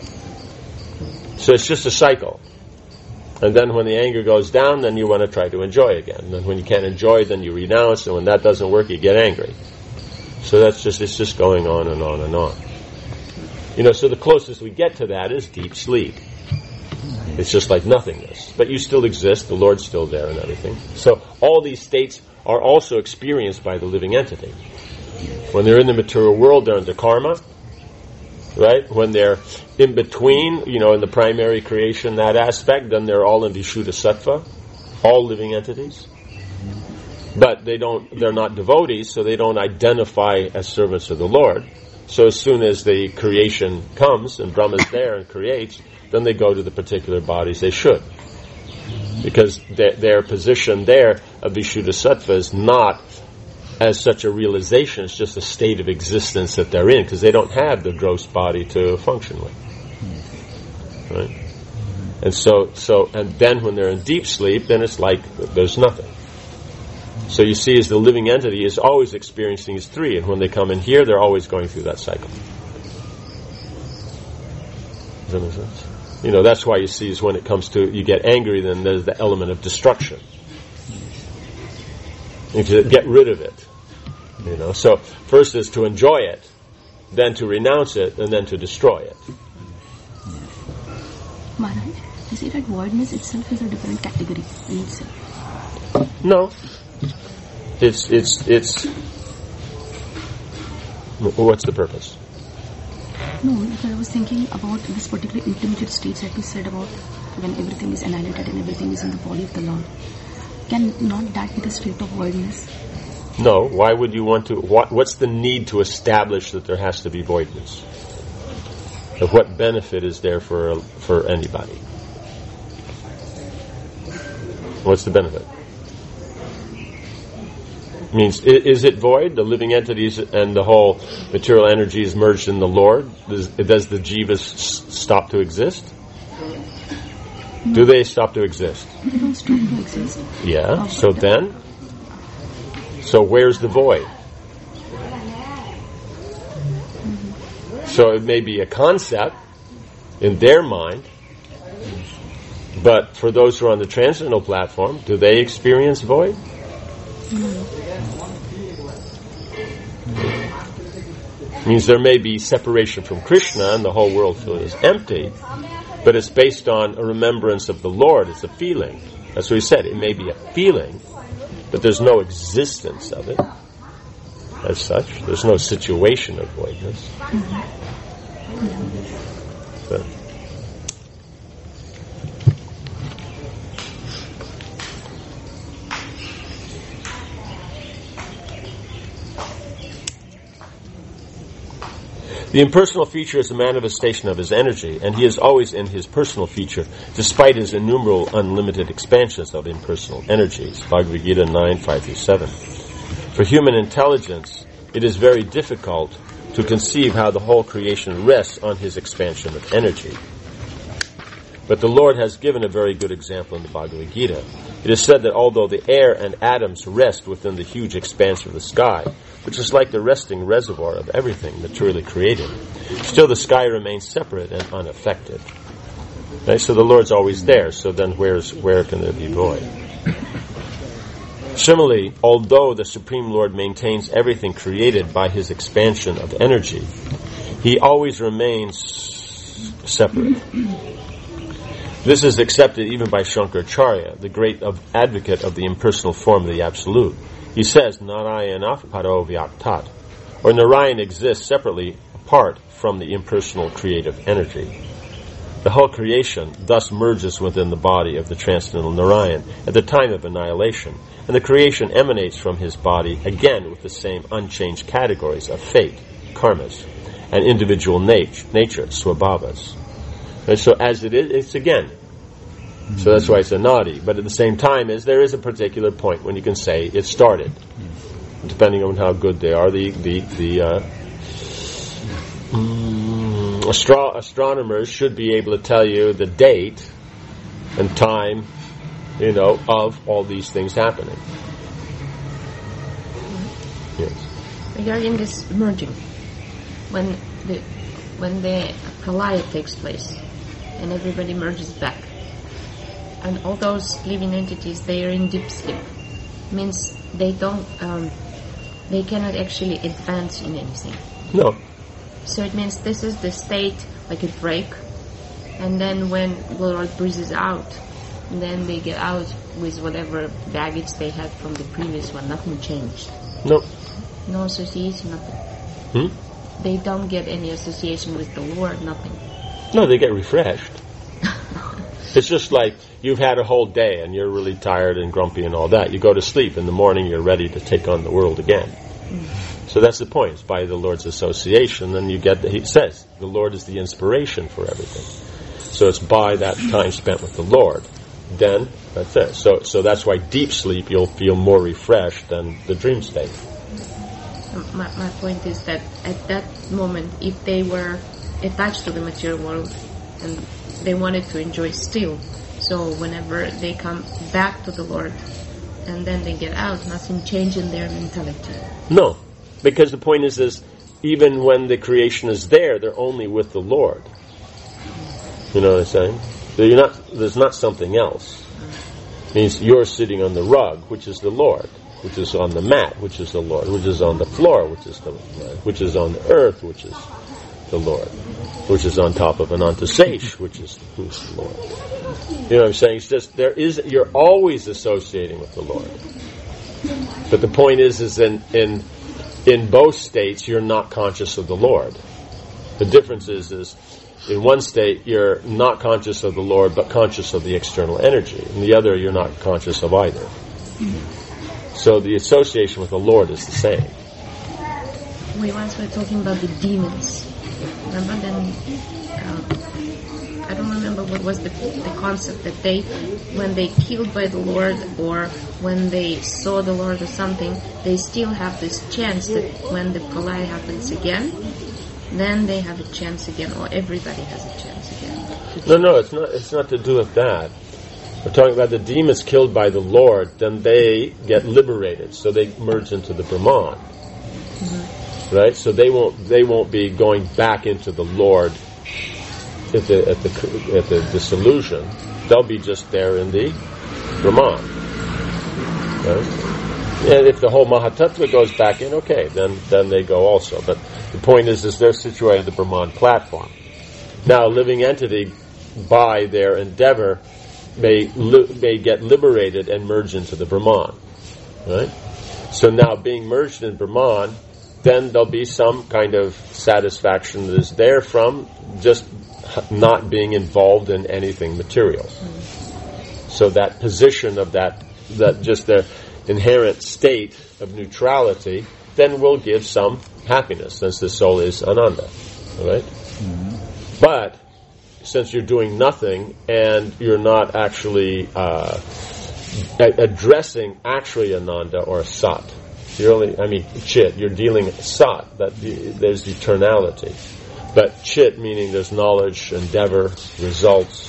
So it's just a cycle. And then when the anger goes down, then you want to try to enjoy again. And then when you can't enjoy, then you renounce, and when that doesn't work, you get angry. So it's just going on and on and on. You know, so the closest we get to that is deep sleep. It's just like nothingness. But you still exist, the Lord's still there and everything. So all these states are also experienced by the living entity. When they're in the material world, they're under karma, right? When they're in between, you know, in the primary creation, that aspect, then they're all in Vishuddha-sattva, all living entities. But they're not devotees, so they don't identify as servants of the Lord. So as soon as the creation comes, and Brahma's there and creates, then they go to the particular bodies they should. Because their position there of Vishuddha-sattva is not as such a realization, it's just a state of existence that they're in, because they don't have the gross body to function with. Right? And and then when they're in deep sleep, then it's like there's nothing. So you see, as the living entity is always experiencing these three, and when they come in here, they're always going through that cycle. Does that make sense? You know, that's why you see is when it comes to, you get angry, then there's the element of destruction. You have to get rid of it. You know, so first is to enjoy it, then to renounce it, and then to destroy it. Maharaj, you say that voidness itself is a different category in itself. No. It's what's the purpose? No, I was thinking about this particular intermediate states that you said about when everything is annihilated and everything is in the body of the Lord. Can not that be the state of voidness? No. Why would you want to? What's the need to establish that there has to be voidness? Of what benefit is there for anybody? What's the benefit? Means, is it void? The living entities and the whole material energy is merged in the Lord? Does the jivas stop to exist? No. Do they stop to exist? They don't stop to exist. Yeah, so then? So where's the void? So it may be a concept in their mind, but for those who are on the transcendental platform, do they experience void? Means there may be separation from Krishna and the whole world feels empty, but it's based on a remembrance of the Lord. It's a feeling. That's what he said. It may be a feeling, but there's no existence of it as such. There's no situation of voidness. So. The impersonal feature is a manifestation of his energy, and he is always in his personal feature, despite his innumerable unlimited expansions of impersonal energies. Bhagavad Gita 9:5-7. For human intelligence, it is very difficult to conceive how the whole creation rests on his expansion of energy. But the Lord has given a very good example in the Bhagavad Gita. It is said that although the air and atoms rest within the huge expanse of the sky, which is like the resting reservoir of everything materially created, still the sky remains separate and unaffected. Okay, so the Lord's always there, so then where can there be void? Similarly, although the Supreme Lord maintains everything created by his expansion of energy, he always remains separate. This is accepted even by Shankaracharya, the great advocate of the impersonal form of the Absolute. He says, Narayana paro vyaktat, or Narayan exists separately apart from the impersonal creative energy. The whole creation thus merges within the body of the transcendental Narayan at the time of annihilation, and the creation emanates from his body again with the same unchanged categories of fate, karmas, and individual nature, swabhavas. And so as it is, it's again. So that's why it's anadi. But at the same time, there is a particular point when you can say it started, depending on how good they are. Astronomers should be able to tell you the date and time, of all these things happening. Yes. Regarding this merging, when the pralaya takes place and everybody merges back, and all those living entities, they are in deep sleep, means they don't, they cannot actually advance in anything. No. So it means this is the state, like a break, and then when the Lord breathes out, then they get out with whatever baggage they had from the previous one. Nothing changed. No. No association, nothing. They don't get any association with the Lord, nothing. No, they get refreshed. It's just like you've had a whole day and you're really tired and grumpy and all that. You go to sleep. In the morning, you're ready to take on the world again. So that's the point. It's by the Lord's association. Then you get, he says, the Lord is the inspiration for everything. So it's by that time spent with the Lord. Then, that's it. So that's why deep sleep, you'll feel more refreshed than the dream state. My point is that at that moment, if they were attached to the material world and they wanted to enjoy still, so whenever they come back to the Lord and then they get out, nothing changes in their mentality. No, because the point is even when the creation is there, they're only with the Lord. You know what I'm saying? So there's not something else. It means you're sitting on the rug, which is the Lord, which is on the mat, which is the Lord, which is on the floor, which is the Lord, which is on the earth, which is the Lord, which is on top of Anantasesh, who's the Lord. You know what I'm saying? It's just you're always associating with the Lord. But the point is in both states you're not conscious of the Lord. The difference is in one state you're not conscious of the Lord but conscious of the external energy. In the other you're not conscious of either. So the association with the Lord is the same. We once were talking about the demons. Remember then? I don't remember what was the concept that when they killed by the Lord or when they saw the Lord or something, they still have this chance that when the pralaya happens again, then they have a chance again, or everybody has a chance again. No, it's not. It's not to do with that. We're talking about the demons killed by the Lord. Then they get liberated, so they merge into the Brahman. Mm-hmm. Right? So they won't be going back into the Lord at the dissolution. They'll be just there in the Brahman. Right? And if the whole Mahatattva goes back in, okay, then they go also. But the point is they're situated on the Brahman platform. Now, a living entity, by their endeavor, may get liberated and merge into the Brahman. Right? So now, being merged in Brahman, then there'll be some kind of satisfaction that is there from just not being involved in anything material. So that position of that just the inherent state of neutrality then will give some happiness, since the soul is Ananda. All right? Mm-hmm. But since you're doing nothing and you're not actually addressing actually Ananda or Sat, Chit, you're dealing with Sat, there's eternality. But Chit, meaning there's knowledge, endeavor, results,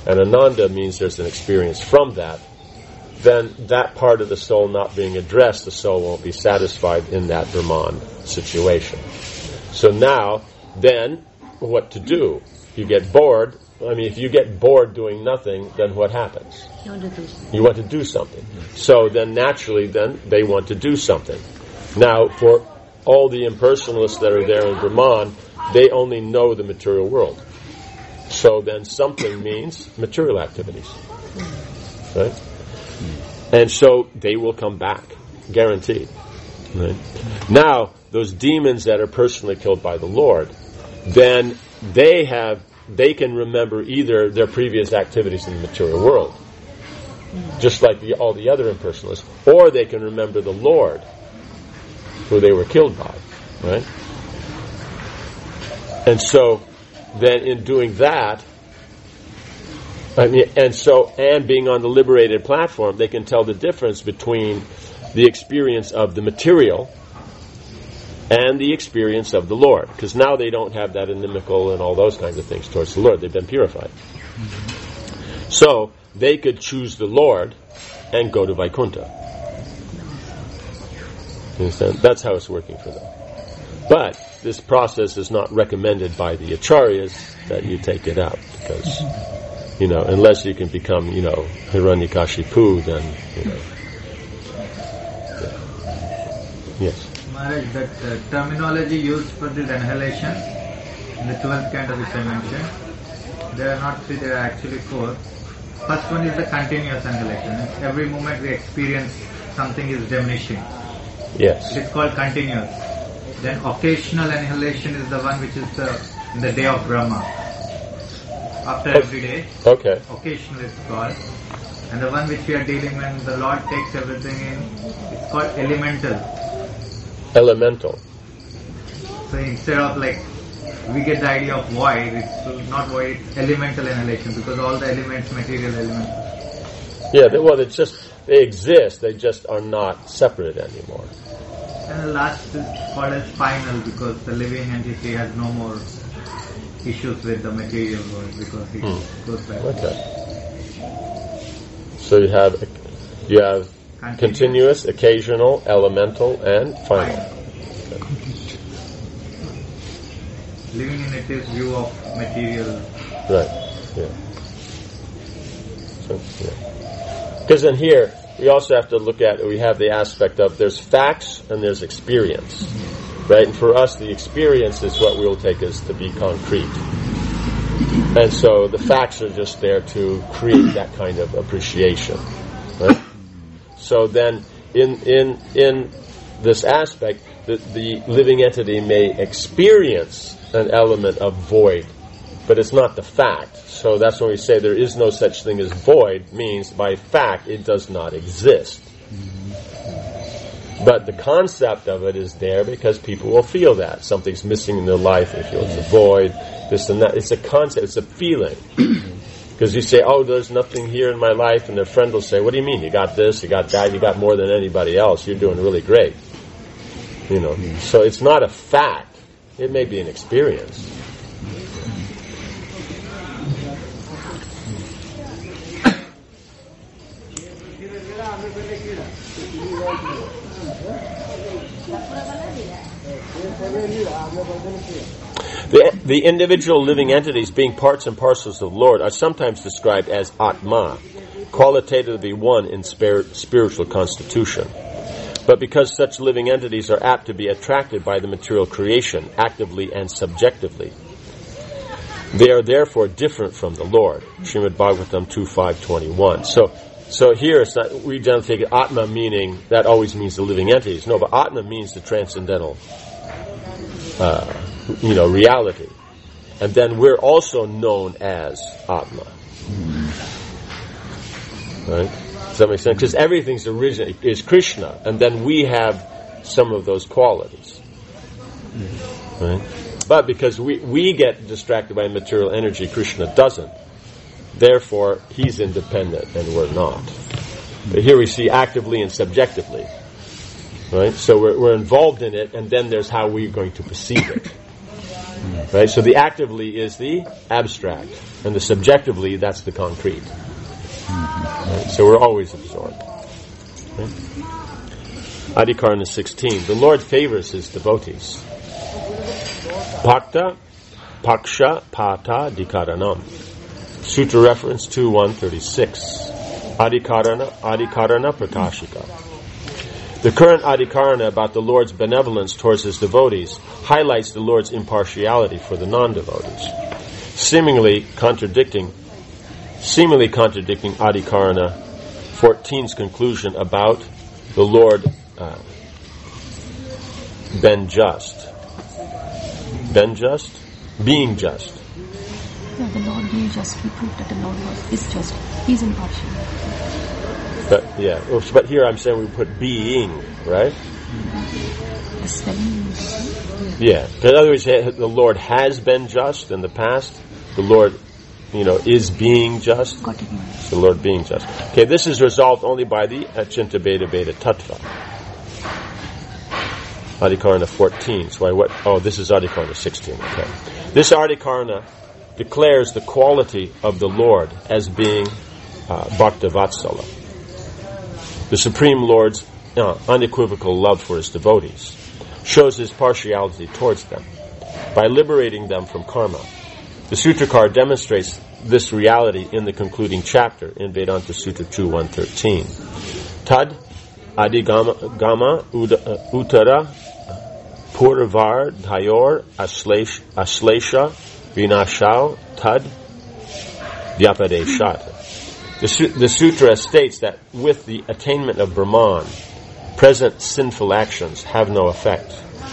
and Ananda means there's an experience from that, then that part of the soul not being addressed, the soul won't be satisfied in that Brahman situation. So now, then, what to do? You get bored. If you get bored doing nothing, then what happens? You want to do something. So then naturally, then they want to do something. Now, for all the impersonalists that are there in Brahman, they only know the material world. So then something means material activities. Right? And so they will come back, guaranteed. Right? Now, those demons that are personally killed by the Lord, then they can remember either their previous activities in the material world, just like all the other impersonalists, or they can remember the Lord, who they were killed by. Right? And so, then in doing that, and being on the liberated platform, they can tell the difference between the experience of the material and the experience of the Lord. Because now they don't have that inimical and all those kinds of things towards the Lord. They've been purified. So, they could choose the Lord and go to Vaikuntha. You understand? That's how it's working for them. But this process is not recommended by the acharyas that you take it out, because, unless you can become, Hiranyakashipu, then, Yes. Maharaj, that terminology used for this annihilation, in the 12th canto which I mentioned, there are not 3, there are actually 4. First one is the continuous annihilation. Every moment we experience something is diminishing. Yes. It is called continuous. Then occasional annihilation is the one which is in the day of Brahma. After every day. Okay. Occasional is called. And the one which we are dealing when the Lord takes everything in, it's called elemental. Elemental. So instead of we get the idea of void, it's not void, it's elemental annihilation, because all the elements, material elements. Yeah, they exist, they just are not separate anymore. And the last is called as final, because the living entity has no more issues with the material world, because it goes back. Okay. So you have continuous, occasional, elemental, and final. Okay. Living in it is view of material. Right. Yeah. So, yeah. Because in here, we also have to look at, we have the aspect of there's facts and there's experience. Right? And for us, the experience is what we'll take as to be concrete. And so the facts are just there to create that kind of appreciation. Right? So then, in this aspect, the living entity may experience an element of void, but it's not the fact. So that's when we say there is no such thing as void, means by fact it does not exist. But the concept of it is there because people will feel that. Something's missing in their life, they feel it's a void, this and that. It's a concept, it's a feeling. Because you say, there's nothing here in my life, and their friend will say, what do you mean? You got this, you got that, you got more than anybody else, you're doing really great. So it's not a fact. It may be an experience. The individual living entities, being parts and parcels of the Lord, are sometimes described as Atma, qualitatively one in spiritual constitution. But because such living entities are apt to be attracted by the material creation, actively and subjectively, they are therefore different from the Lord. Srimad Bhagavatam 2.5.21. So here it's not, we don't think Atma meaning, that always means the living entities. No, but Atma means the transcendental, reality. And then we're also known as Atma. Right? Does that make sense? Because everything's origin is Krishna, and then we have some of those qualities. Right? But because we get distracted by material energy, Krishna doesn't. Therefore, he's independent and we're not. But here we see actively and subjectively. Right? So we're involved in it, and then there's how we're going to perceive it. Yes. Right? So the actively is the abstract, and the subjectively, that's the concrete. Right? So we're always absorbed. Right? Adhikarana 16. The Lord favors His devotees. Bhakta, Paksha, Pata, Dikaranam. Sutra reference 2.136. Adhikarana Prakashika. The current Adhikarana about the Lord's benevolence towards His devotees highlights the Lord's impartiality for the non-devotees, seemingly contradicting Adhikarana 14's conclusion about the Lord being just. Yeah, the Lord being just. We proved that the Lord is just. He's impartial. But here I'm saying we put being, right? The spelling. Yeah. In other words, the Lord has been just in the past. The Lord, is being just. Got it. The Lord being just. Okay, this is resolved only by the Achinta Bheda Bheda Tattva. Adhikarana 14. So this is Adhikarana 16. Okay. This Adhikarana declares the quality of the Lord as being Bhaktavatsala. The Supreme Lord's unequivocal love for His devotees shows His partiality towards them by liberating them from karma. The Sutrakar demonstrates this reality in the concluding chapter in Vedanta Sutra 2.113. Tad adigama uttara purvar dhayor aslesha vinashao tad vyapadeshat. The sutra states that with the attainment of Brahman, present sinful actions have no effect.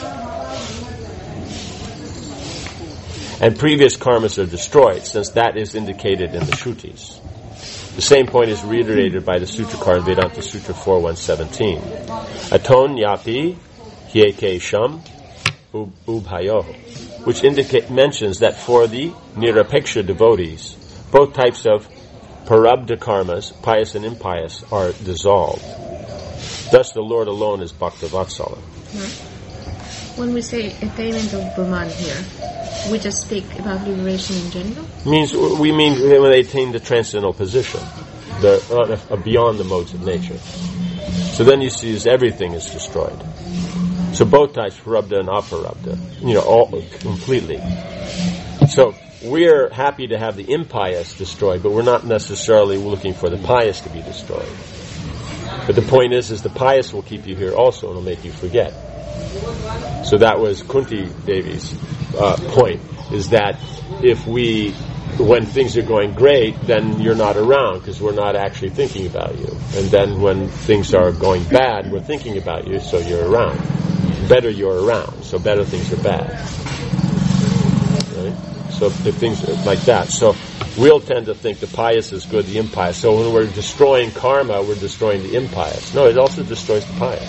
And previous karmas are destroyed, since that is indicated in the Shrutis. The same point is reiterated by the Sutrakar in Vedanta Sutra 4.117. Aton yapi hyeke sham ubhayoho, which mentions that for the nirapeksha devotees, both types of parabdha karmas, pious and impious, are dissolved. Thus the Lord alone is Bhaktavatsala. When we say attainment of Brahman here, we just speak about liberation in general? We mean when they attain the transcendental position, beyond the modes of nature. So then you see as everything is destroyed. So both types, parabdha and aparabdha, all completely. So we're happy to have the impious destroyed, but we're not necessarily looking for the pious to be destroyed. But the point is the pious will keep you here also and will make you forget. So that was Kunti Devi's point, is that when things are going great, then you're not around because we're not actually thinking about you. And then when things are going bad, we're thinking about you, so you're around. Better you're around, so better things are bad. Right? So if things are like that. So we'll tend to think the pious is good, the impious. So when we're destroying karma, we're destroying the impious. No, it also destroys the pious.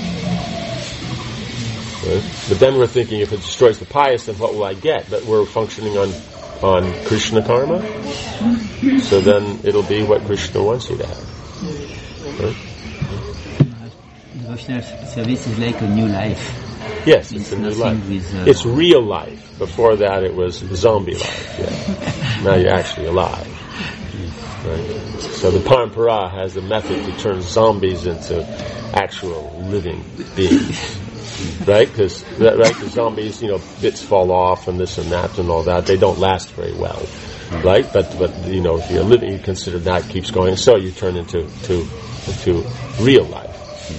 Right? But then we're thinking, if it destroys the pious, then what will I get? But we're functioning on Krishna karma, so then it'll be what Krishna wants you to have. Right? Devotional service is like a new life. Yes, it's a new life. It's real life. Before that, it was zombie life. Yeah. Now you're actually alive. Right? So the Parampara has a method to turn zombies into actual living beings. Right? Because the zombies, bits fall off and this and that and all that. They don't last very well. Right? But if you're living, you consider that keeps going. So you turn into real life.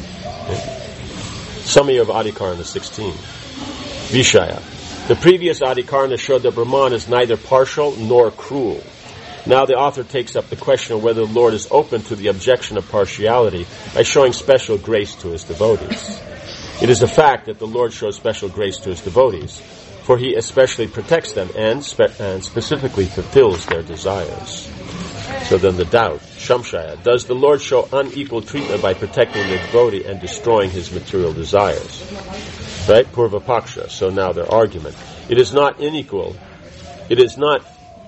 Summary of Adhikarana 16. Vishaya. The previous Adhikarana showed that Brahman is neither partial nor cruel. Now the author takes up the question of whether the Lord is open to the objection of partiality by showing special grace to His devotees. It is a fact that the Lord shows special grace to His devotees, for He especially protects them and specifically fulfills their desires. So then the doubt, Shamshaya, does the Lord show unequal treatment by protecting the devotee and destroying his material desires? Right? Purva Paksha. So now their argument. It is not unequal. It is not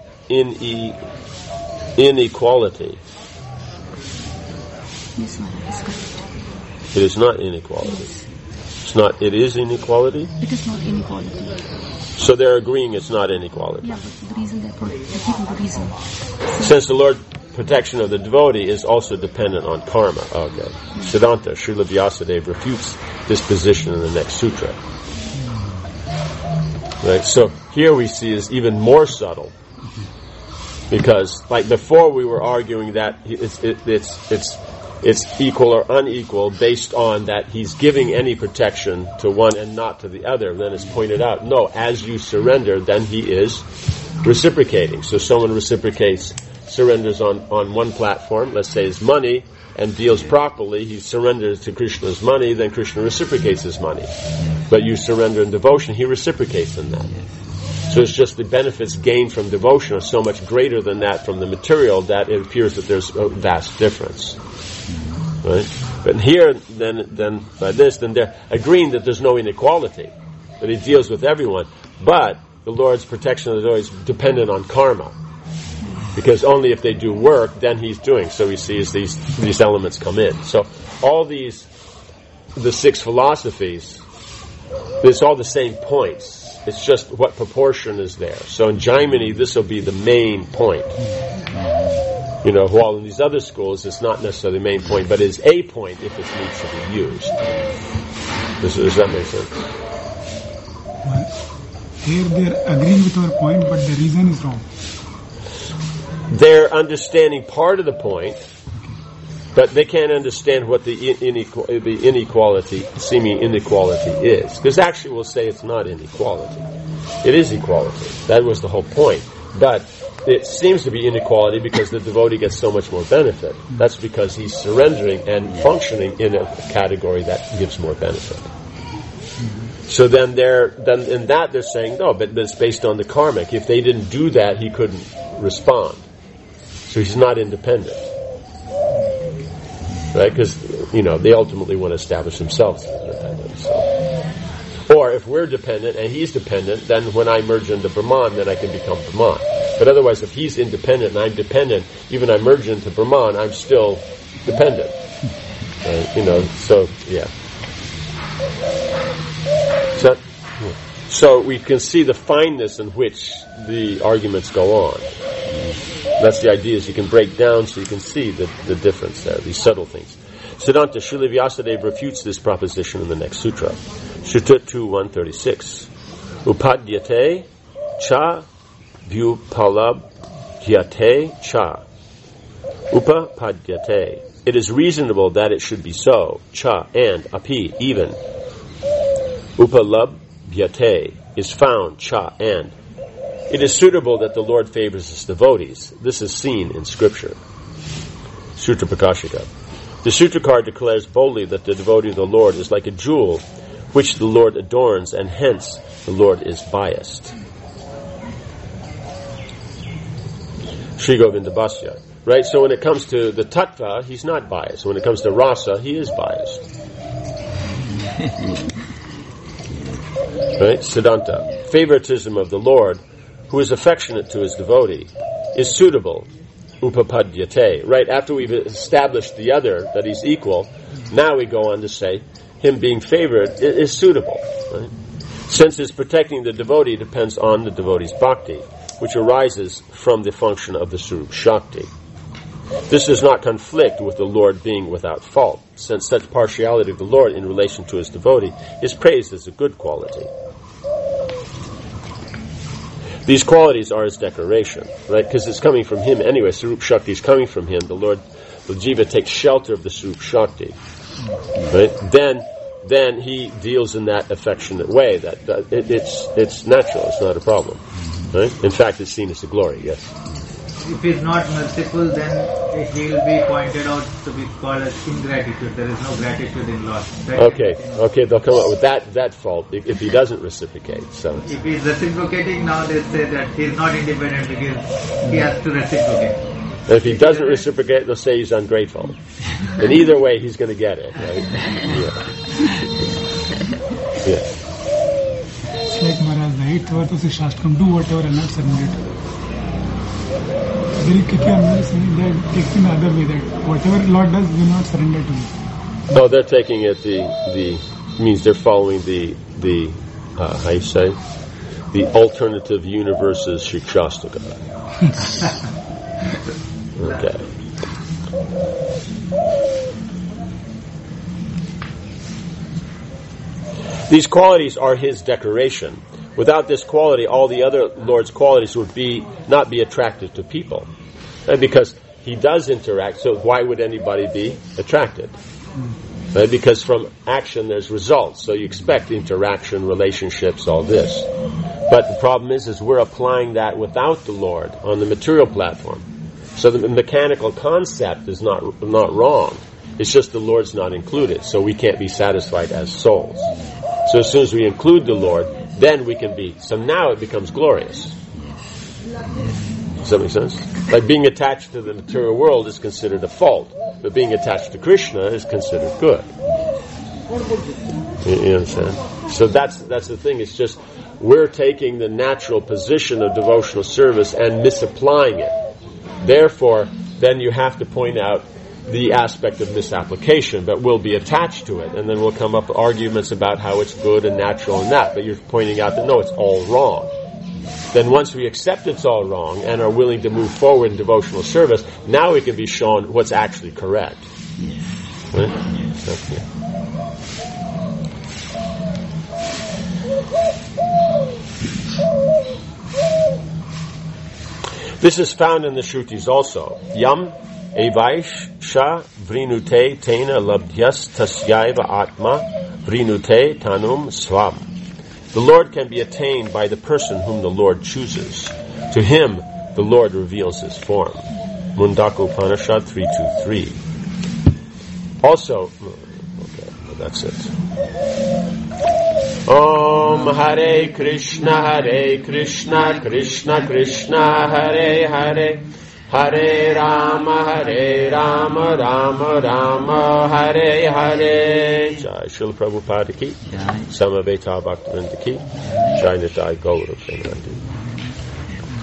inequality. Yes, Maharaj, is correct. It is not inequality. It's not. It is inequality. It is not inequality. So they're agreeing it's not inequality. Yeah, but the reason they're giving the reason. Since the Lord's protection of the devotee is also dependent on karma. Okay. Siddhanta, Srila Vyasadeva refutes this position in the next sutra. Right. So here we see is even more subtle, because like before we were arguing that it's equal or unequal based on that he's giving any protection to one and not to the other. Then it's pointed out, no, as you surrender, then he is reciprocating. So someone surrenders on one platform, let's say his money, and deals properly, he surrenders to Krishna's money, then Krishna reciprocates his money. But you surrender in devotion, he reciprocates in that. So it's just the benefits gained from devotion are so much greater than that from the material that it appears that there's a vast difference. Right? But here, then by this, then they're agreeing that there's no inequality, that he deals with everyone. But the Lord's protection is always dependent on karma, because only if they do work, then he's doing. So he sees these elements come in. So all the 6 philosophies, it's all the same points. It's just what proportion is there. So in Jaimini, this will be the main point. While in these other schools, it's not necessarily the main point, but it's a point if it needs to be used. Does that make sense? Well, here they're agreeing with our point, but the reason is wrong. They're understanding part of the point, but they can't understand what the inequality, seeming inequality is. Because actually we'll say it's not inequality. It is equality. That was the whole point. But it seems to be inequality because the devotee gets so much more benefit. That's because he's surrendering and functioning in a category that gives more benefit. So then in that they're saying, no, but it's based on the karmic. If they didn't do that, he couldn't respond. So he's not independent. Right? Because, they ultimately want to establish themselves as independent. So. Or if we're dependent and he's dependent, then when I merge into Brahman, then I can become Brahman. But otherwise, if he's independent and I'm dependent, even I merge into Brahman, I'm still dependent. So, yeah. So we can see the fineness in which the arguments go on. That's the idea, is you can break down so you can see the difference there, these subtle things. Siddhanta, Srila Vyasadeva refutes this proposition in the next sutra. Sutta 2.136. Upadyate cha vyupalabhyate cha. Upapadyate. It is reasonable that it should be so. Cha, and, api, even. Upalabhyate is found, cha, and. It is suitable that the Lord favors his devotees. This is seen in Scripture. Sutra Prakashika. The Sutrakar declares boldly that the devotee of the Lord is like a jewel which the Lord adorns, and hence the Lord is biased. Sri Govinda Bhasya. Right? So when it comes to the tattva, he's not biased. When it comes to rasa, he is biased. Right? Siddhanta. Favoritism of the Lord, who is affectionate to his devotee, is suitable. Upapadyate. Right? After we've established the other, that he's equal, now we go on to say, him being favored is suitable. Right? Since his protecting the devotee depends on the devotee's bhakti, which arises from the function of the Swarup Shakti. This does not conflict with the Lord being without fault, since such partiality of the Lord in relation to his devotee is praised as a good quality. These qualities are his declaration, right? Because it's coming from him anyway. Swarup Shakti is coming from him. The Jiva takes shelter of the Swarup Shakti, right? Then he deals in that affectionate way. It's natural. It's not a problem, right? In fact, it's seen as a glory. Yes. If he is not merciful, then he will be pointed out to be called as ingratitude. There is no gratitude in Lord. Okay, they'll come up with that fault if he doesn't reciprocate. So if he is reciprocating, now they say that he is not independent because he has to reciprocate. And if he doesn't reciprocate, they'll say he's ungrateful. And either way, he's going to get it, right? Yeah. It's like Maharaj, the 8th verse of the Shastram, do whatever and not surrender to. Very quickly, I'm saying that takes in the other way, that whatever Lord does, do not surrender to him. Oh, they're taking it the means they're following the how you say, the alternative universe's Shikshastaka. Okay. These qualities are his decoration. Without this quality, all the other Lord's qualities would not be attractive to people. Right? Because he does interact, so why would anybody be attracted? Right? Because from action there's results, so you expect interaction, relationships, all this. But the problem is we're applying that without the Lord on the material platform. So the mechanical concept is not wrong. It's just the Lord's not included, so we can't be satisfied as souls. So as soon as we include the Lord, then we can be. So now it becomes glorious. Does that make sense? Like being attached to the material world is considered a fault, but being attached to Krishna is considered good. You understand? So that's the thing. It's just we're taking the natural position of devotional service and misapplying it. Therefore, then you have to point out the aspect of misapplication, but we'll be attached to it, and then we'll come up with arguments about how it's good and natural and that, but you're pointing out that no, it's all wrong. Then once we accept it's all wrong and are willing to move forward in devotional service, now we can be shown what's actually correct. Right? Okay. This is found in the Shrutis also. Yam Evaish sha vrinute tena labdhyas tasyaiva atma vrinute tanum swam. The Lord can be attained by the person whom the Lord chooses. To him, the Lord reveals his form. Mundaka Upanishad 3.2.3. Also, okay, well, that's it. Om Hare Krishna, Krishna Krishna, Hare Hare, Hare Rama, Rama Rama, Hare Hare. Jai Srila Prabhupada ki, Samaveta Bhaktivinoda ki, Jai Nitai Gaura Premanandi.